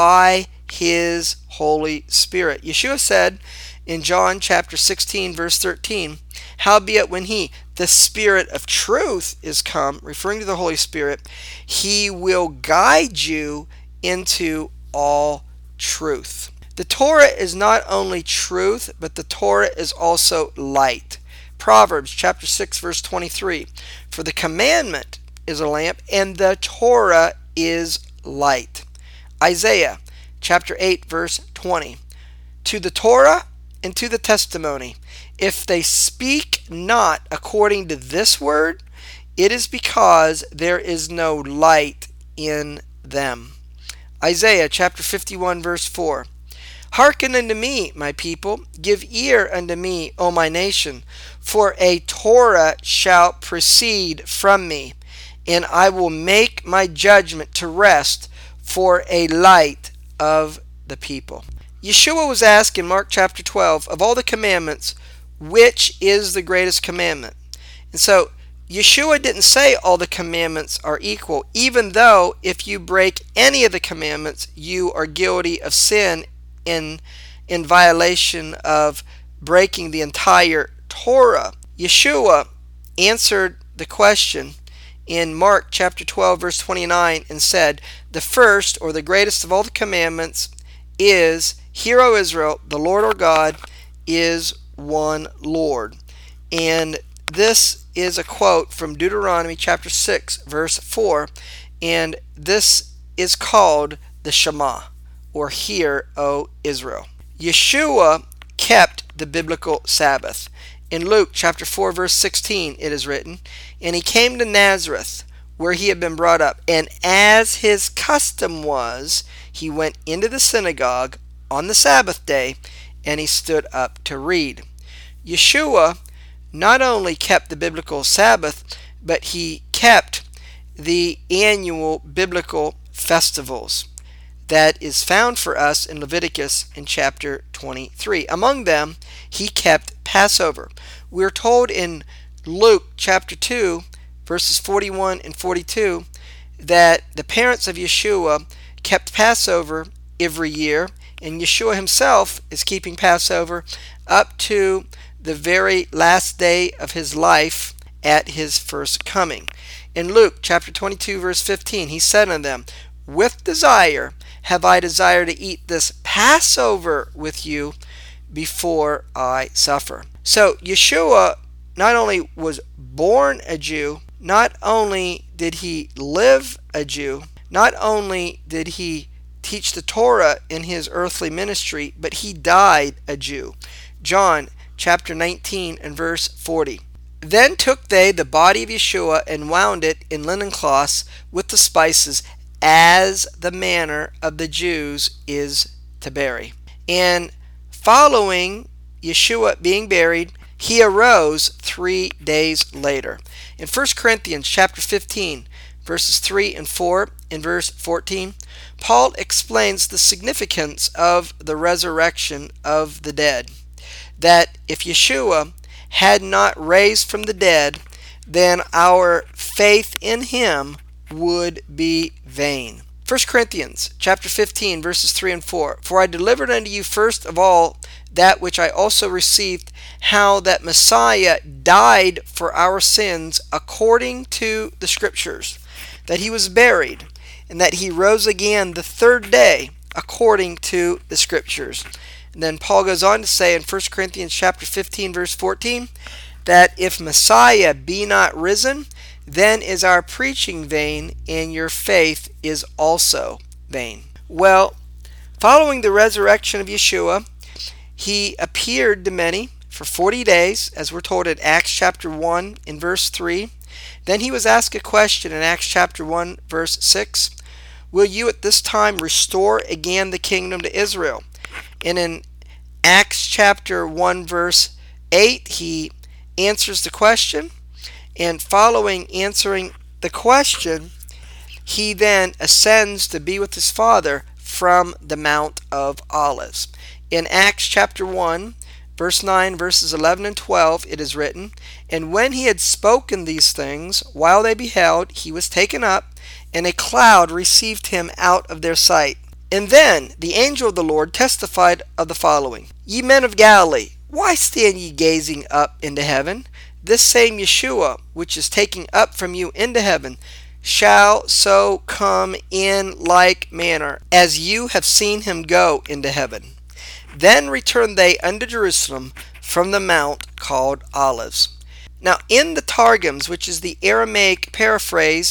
by his Holy Spirit. Yeshua said in John chapter sixteen, verse thirteen, "Howbeit when he, the Spirit of truth, is come," referring to the Holy Spirit, "he will guide you into all truth." The Torah is not only truth, but the Torah is also light. Proverbs chapter six, verse twenty-three, "For the commandment is a lamp, and the Torah is light." Isaiah chapter eight, verse twenty, "To the Torah and to the testimony, if they speak not according to this word, it is because there is no light in them." Isaiah chapter fifty-one, verse four, "Hearken unto me, my people, give ear unto me, O my nation, for a Torah shall proceed from me, and I will make my judgment to rest for a light of the people." Yeshua was asked in Mark chapter twelve, of all the commandments, which is the greatest commandment? And so Yeshua didn't say all the commandments are equal, even though if you break any of the commandments, you are guilty of sin in, in violation of breaking the entire Torah. Yeshua answered the question in Mark chapter twelve, verse twenty-nine, and said, "The first, or the greatest of all the commandments, is, Hear, O Israel, the Lord our God is one Lord." And this is a quote from Deuteronomy chapter six, verse four, and this is called the Shema, or Hear, O Israel. Yeshua kept the biblical Sabbath. In Luke chapter four, verse sixteen, it is written, "And he came to Nazareth, where he had been brought up, and as his custom was, he went into the synagogue on the Sabbath day, and he stood up to read." Yeshua not only kept the biblical Sabbath, but he kept the annual biblical festivals that is found for us in Leviticus in chapter twenty-three. Among them, he kept Passover. We're told in Luke chapter two, verses forty-one and forty-two, that the parents of Yeshua kept Passover every year, and Yeshua himself is keeping Passover up to the very last day of his life at his first coming. In Luke chapter twenty-two, verse fifteen, he said unto them, "With desire have I desired to eat this Passover with you before I suffer." So Yeshua not only was born a Jew, not only did he live a Jew, not only did he teach the Torah in his earthly ministry, but he died a Jew. John chapter nineteen and verse forty. "Then took they the body of Yeshua and wound it in linen cloths with the spices, as the manner of the Jews is to bury." And following Yeshua being buried, he arose three days later. In First Corinthians chapter fifteen, verses three and four, in verse fourteen, Paul explains the significance of the resurrection of the dead. That if Yeshua had not raised from the dead, then our faith in him would be vain. First Corinthians chapter fifteen, verses three and four. For I delivered unto you first of all that which I also received, how that Messiah died for our sins according to the Scriptures, that he was buried, and that he rose again the third day according to the Scriptures. And then Paul goes on to say in First Corinthians chapter fifteen, verse fourteen, that if Messiah be not risen, then is our preaching vain, and your faith is also vain. Well, following the resurrection of Yeshua, he appeared to many for forty days, as we're told in Acts chapter one in verse three. Then he was asked a question in Acts chapter one, verse six. Will you at this time restore again the kingdom to Israel? And in Acts chapter one, verse eight, he answers the question. And following answering the question, he then ascends to be with his Father from the Mount of Olives. In Acts chapter one, verse nine, verses eleven and twelve, it is written, And when he had spoken these things, while they beheld, he was taken up, and a cloud received him out of their sight. And then the angel of the Lord testified of the following, Ye men of Galilee, why stand ye gazing up into heaven? This same Yeshua, which is taking up from you into heaven, shall so come in like manner as you have seen him go into heaven. Then returned they unto Jerusalem from the mount called Olives. Now in the Targums, which is the Aramaic paraphrase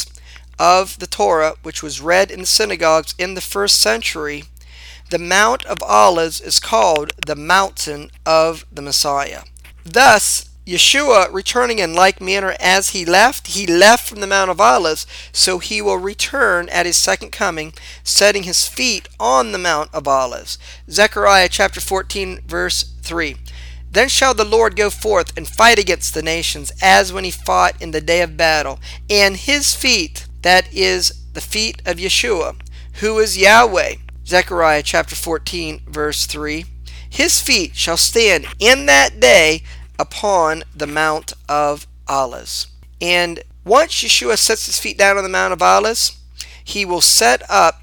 of the Torah, which was read in the synagogues in the first century, the Mount of Olives is called the Mountain of the Messiah. Thus, Yeshua returning in like manner as he left, he left from the Mount of Olives, so he will return at his second coming, setting his feet on the Mount of Olives. Zechariah chapter fourteen, verse three. Then shall the Lord go forth and fight against the nations, as when he fought in the day of battle, and his feet, that is the feet of Yeshua, who is Yahweh. Zechariah chapter fourteen, verse three. His feet shall stand in that day upon the Mount of Olives. And once Yeshua sets his feet down on the Mount of Olives, he will set up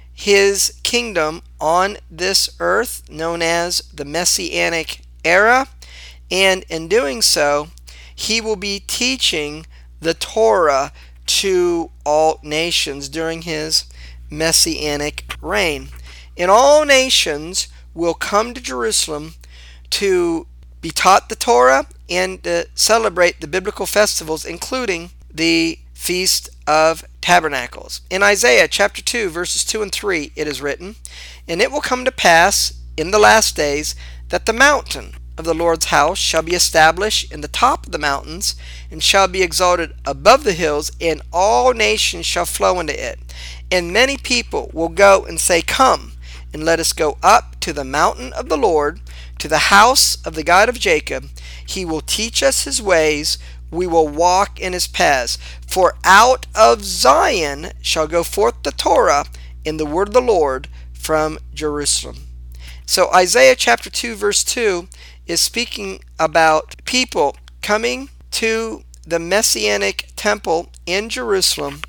his kingdom on this earth, known as the Messianic era, and in doing so, he will be teaching the Torah to all nations during his Messianic reign. And all nations will come to Jerusalem to be taught the Torah and to celebrate the biblical festivals, including the Feast of Tabernacles. In Isaiah chapter two, verses two and three, it is written, And it will come to pass in the last days that the mountain of the Lord's house shall be established in the top of the mountains, and shall be exalted above the hills, and all nations shall flow into it. And many people will go and say, Come, and let us go up to the mountain of the Lord, to the house of the God of Jacob. He will teach us his ways, we will walk in his paths. For out of Zion shall go forth the Torah and the word of the Lord from Jerusalem. So Isaiah chapter two, verse two is speaking about people coming to the Messianic temple in Jerusalem,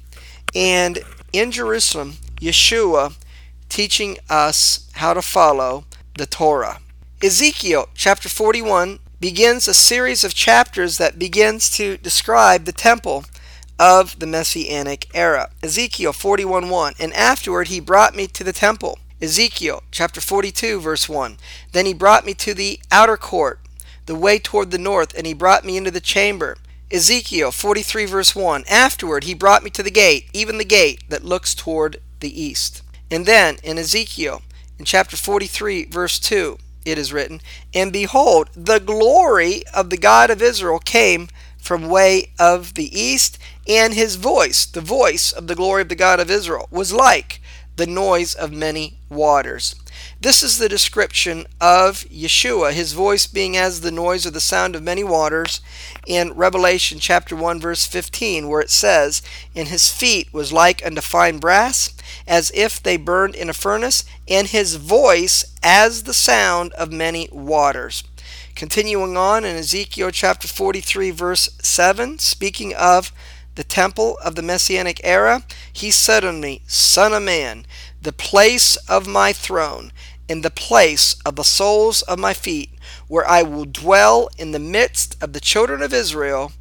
and in Jerusalem, Yeshua teaching us how to follow the Torah. Ezekiel chapter forty-one begins a series of chapters that begins to describe the temple of the Messianic era. Ezekiel forty-one one, And afterward he brought me to the temple. Ezekiel chapter forty-two, verse one, Then he brought me to the outer court, the way toward the north, and he brought me into the chamber. Ezekiel forty-three, verse one, Afterward he brought me to the gate, even the gate that looks toward the east. And then in Ezekiel, in chapter forty-three, verse two, it is written, And behold, the glory of the God of Israel came from way of the east, and his voice, the voice of the glory of the God of Israel, was like the noise of many waters. This is the description of Yeshua, his voice being as the noise or the sound of many waters, in Revelation chapter one, verse fifteen, where it says, And his feet was like unto fine brass, as if they burned in a furnace, and his voice as the sound of many waters. Continuing on in Ezekiel chapter forty-three, verse seven, speaking of the temple of the Messianic era, he said unto me, Son of man, the place of my throne, and the place of the soles of my feet, where I will dwell in the midst of the children of Israel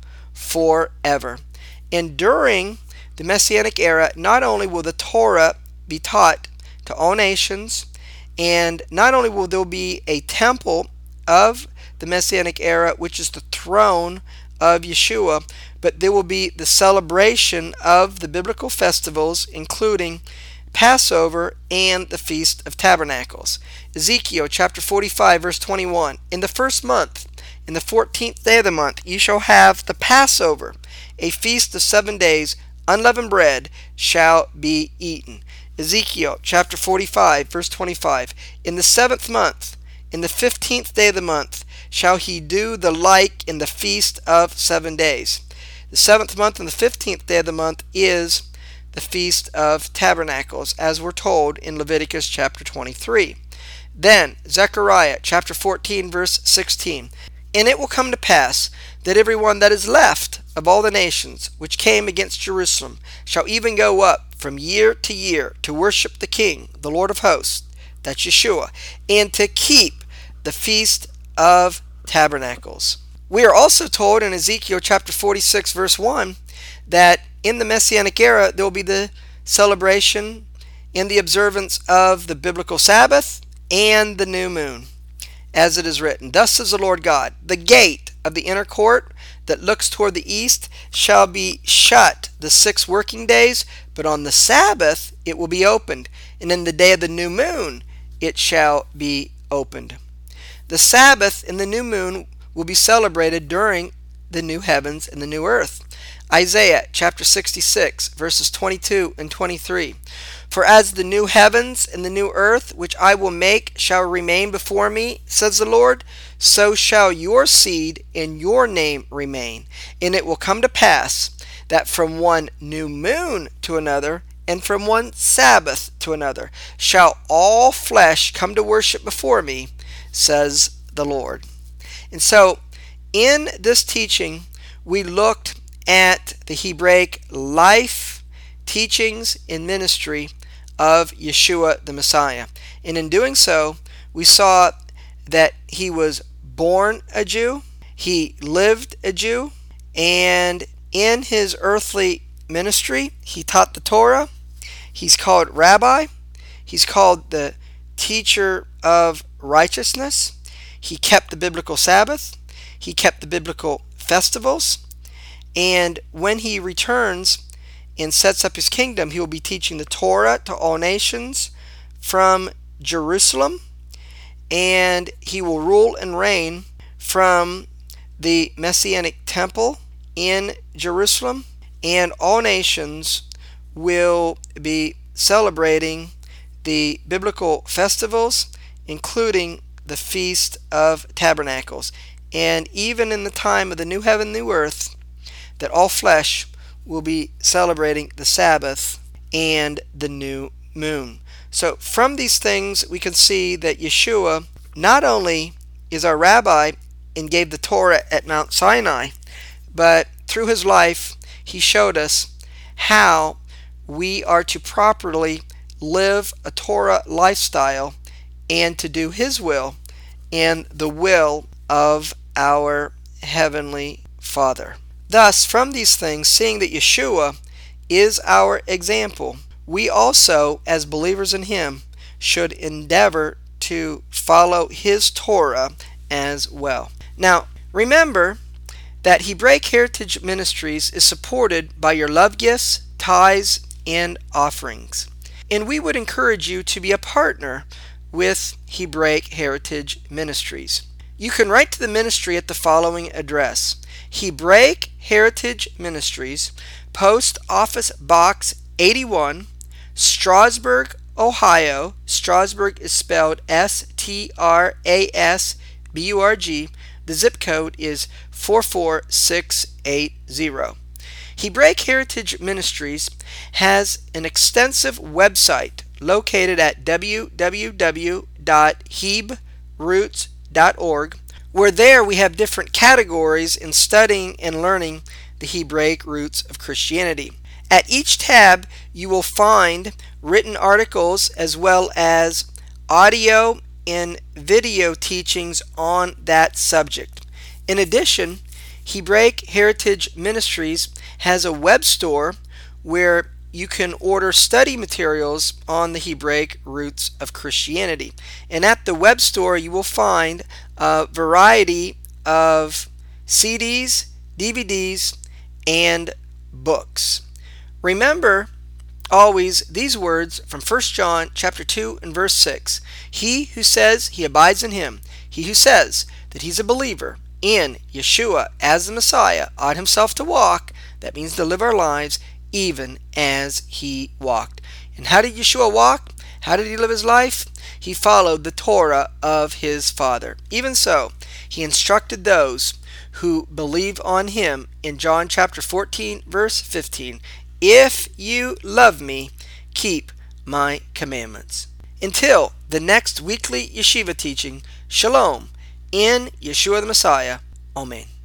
forever. And during the Messianic era, not only will the Torah be taught to all nations, and not only will there be a temple of the Messianic era, which is the throne of Yeshua, but there will be the celebration of the biblical festivals, including Passover and the Feast of Tabernacles. Ezekiel chapter forty-five, verse twenty-one. In the first month, in the fourteenth day of the month, ye shall have the Passover, a feast of seven days, unleavened bread shall be eaten. Ezekiel chapter forty-five, verse twenty-five. In the seventh month, in the fifteenth day of the month, shall he do the like in the feast of seven days. The seventh month and the fifteenth day of the month is the Feast of Tabernacles, as we're told in Leviticus chapter twenty-three. Then, Zechariah chapter fourteen, verse sixteen. And it will come to pass that every one that is left of all the nations which came against Jerusalem shall even go up from year to year to worship the King, the Lord of hosts, that's Yeshua, and to keep the Feast of Tabernacles. We are also told in Ezekiel chapter forty-six, verse one, that in the Messianic era there will be the celebration and the observance of the biblical Sabbath and the new moon, as it is written, Thus says the Lord God, the gate of the inner court that looks toward the east shall be shut the six working days, but on the Sabbath it will be opened, and in the day of the new moon it shall be opened. The Sabbath and the new moon will be celebrated during the new heavens and the new earth. Isaiah chapter sixty-six, verses twenty-two and twenty-three. For as the new heavens and the new earth which I will make shall remain before me, says the Lord, so shall your seed and your name remain. And it will come to pass that from one new moon to another, and from one Sabbath to another, shall all flesh come to worship before me, says the Lord. And so, in this teaching, we looked at the Hebraic life, teachings, and ministry of Yeshua the Messiah. And in doing so, we saw that he was born a Jew, he lived a Jew, and in his earthly ministry, he taught the Torah. He's called Rabbi. He's called the teacher of righteousness. He kept the biblical Sabbath. He kept the biblical festivals. And when he returns and sets up his kingdom, he will be teaching the Torah to all nations from Jerusalem. And he will rule and reign from the Messianic temple in Jerusalem. And all nations will be celebrating the biblical festivals, including the Feast of Tabernacles. And even in the time of the new heaven, new earth, that all flesh will be celebrating the Sabbath and the new moon. So from these things we can see that Yeshua not only is our rabbi and gave the Torah at Mount Sinai, but through his life he showed us how we are to properly live a Torah lifestyle and to do his will and the will of our heavenly Father. Thus, from these things, seeing that Yeshua is our example, we also, as believers in him, should endeavor to follow his Torah as well. Now, remember that Hebraic Heritage Ministries is supported by your love gifts, tithes, and offerings. And we would encourage you to be a partner with Hebraic Heritage Ministries. You can write to the ministry at the following address: Hebraic Heritage Ministries, Post Office Box eighty-one, Strasburg, Ohio. Strasburg is spelled S T R A S B U R G. The zip code is four four six eight zero. Hebraic Heritage Ministries has an extensive website located at w w w dot heb roots dot org, where there we have different categories in studying and learning the Hebraic Roots of Christianity. At each tab, you will find written articles as well as audio and video teachings on that subject. In addition, Hebraic Heritage Ministries has a web store where you can order study materials on the Hebraic Roots of Christianity. And at the web store, you will find a variety of C Ds, D V Ds, and books. Remember always these words from First John chapter two and verse six. He who says he abides in him, he who says that he's a believer in Yeshua as the Messiah, ought himself to walk, that means to live our lives, even as he walked. And how did Yeshua walk? How did he live his life? He followed the Torah of his Father. Even so, he instructed those who believe on him in John chapter fourteen, verse fifteen, if you love me, keep my commandments. Until the next weekly yeshiva teaching, shalom, in Yeshua the Messiah. Amen.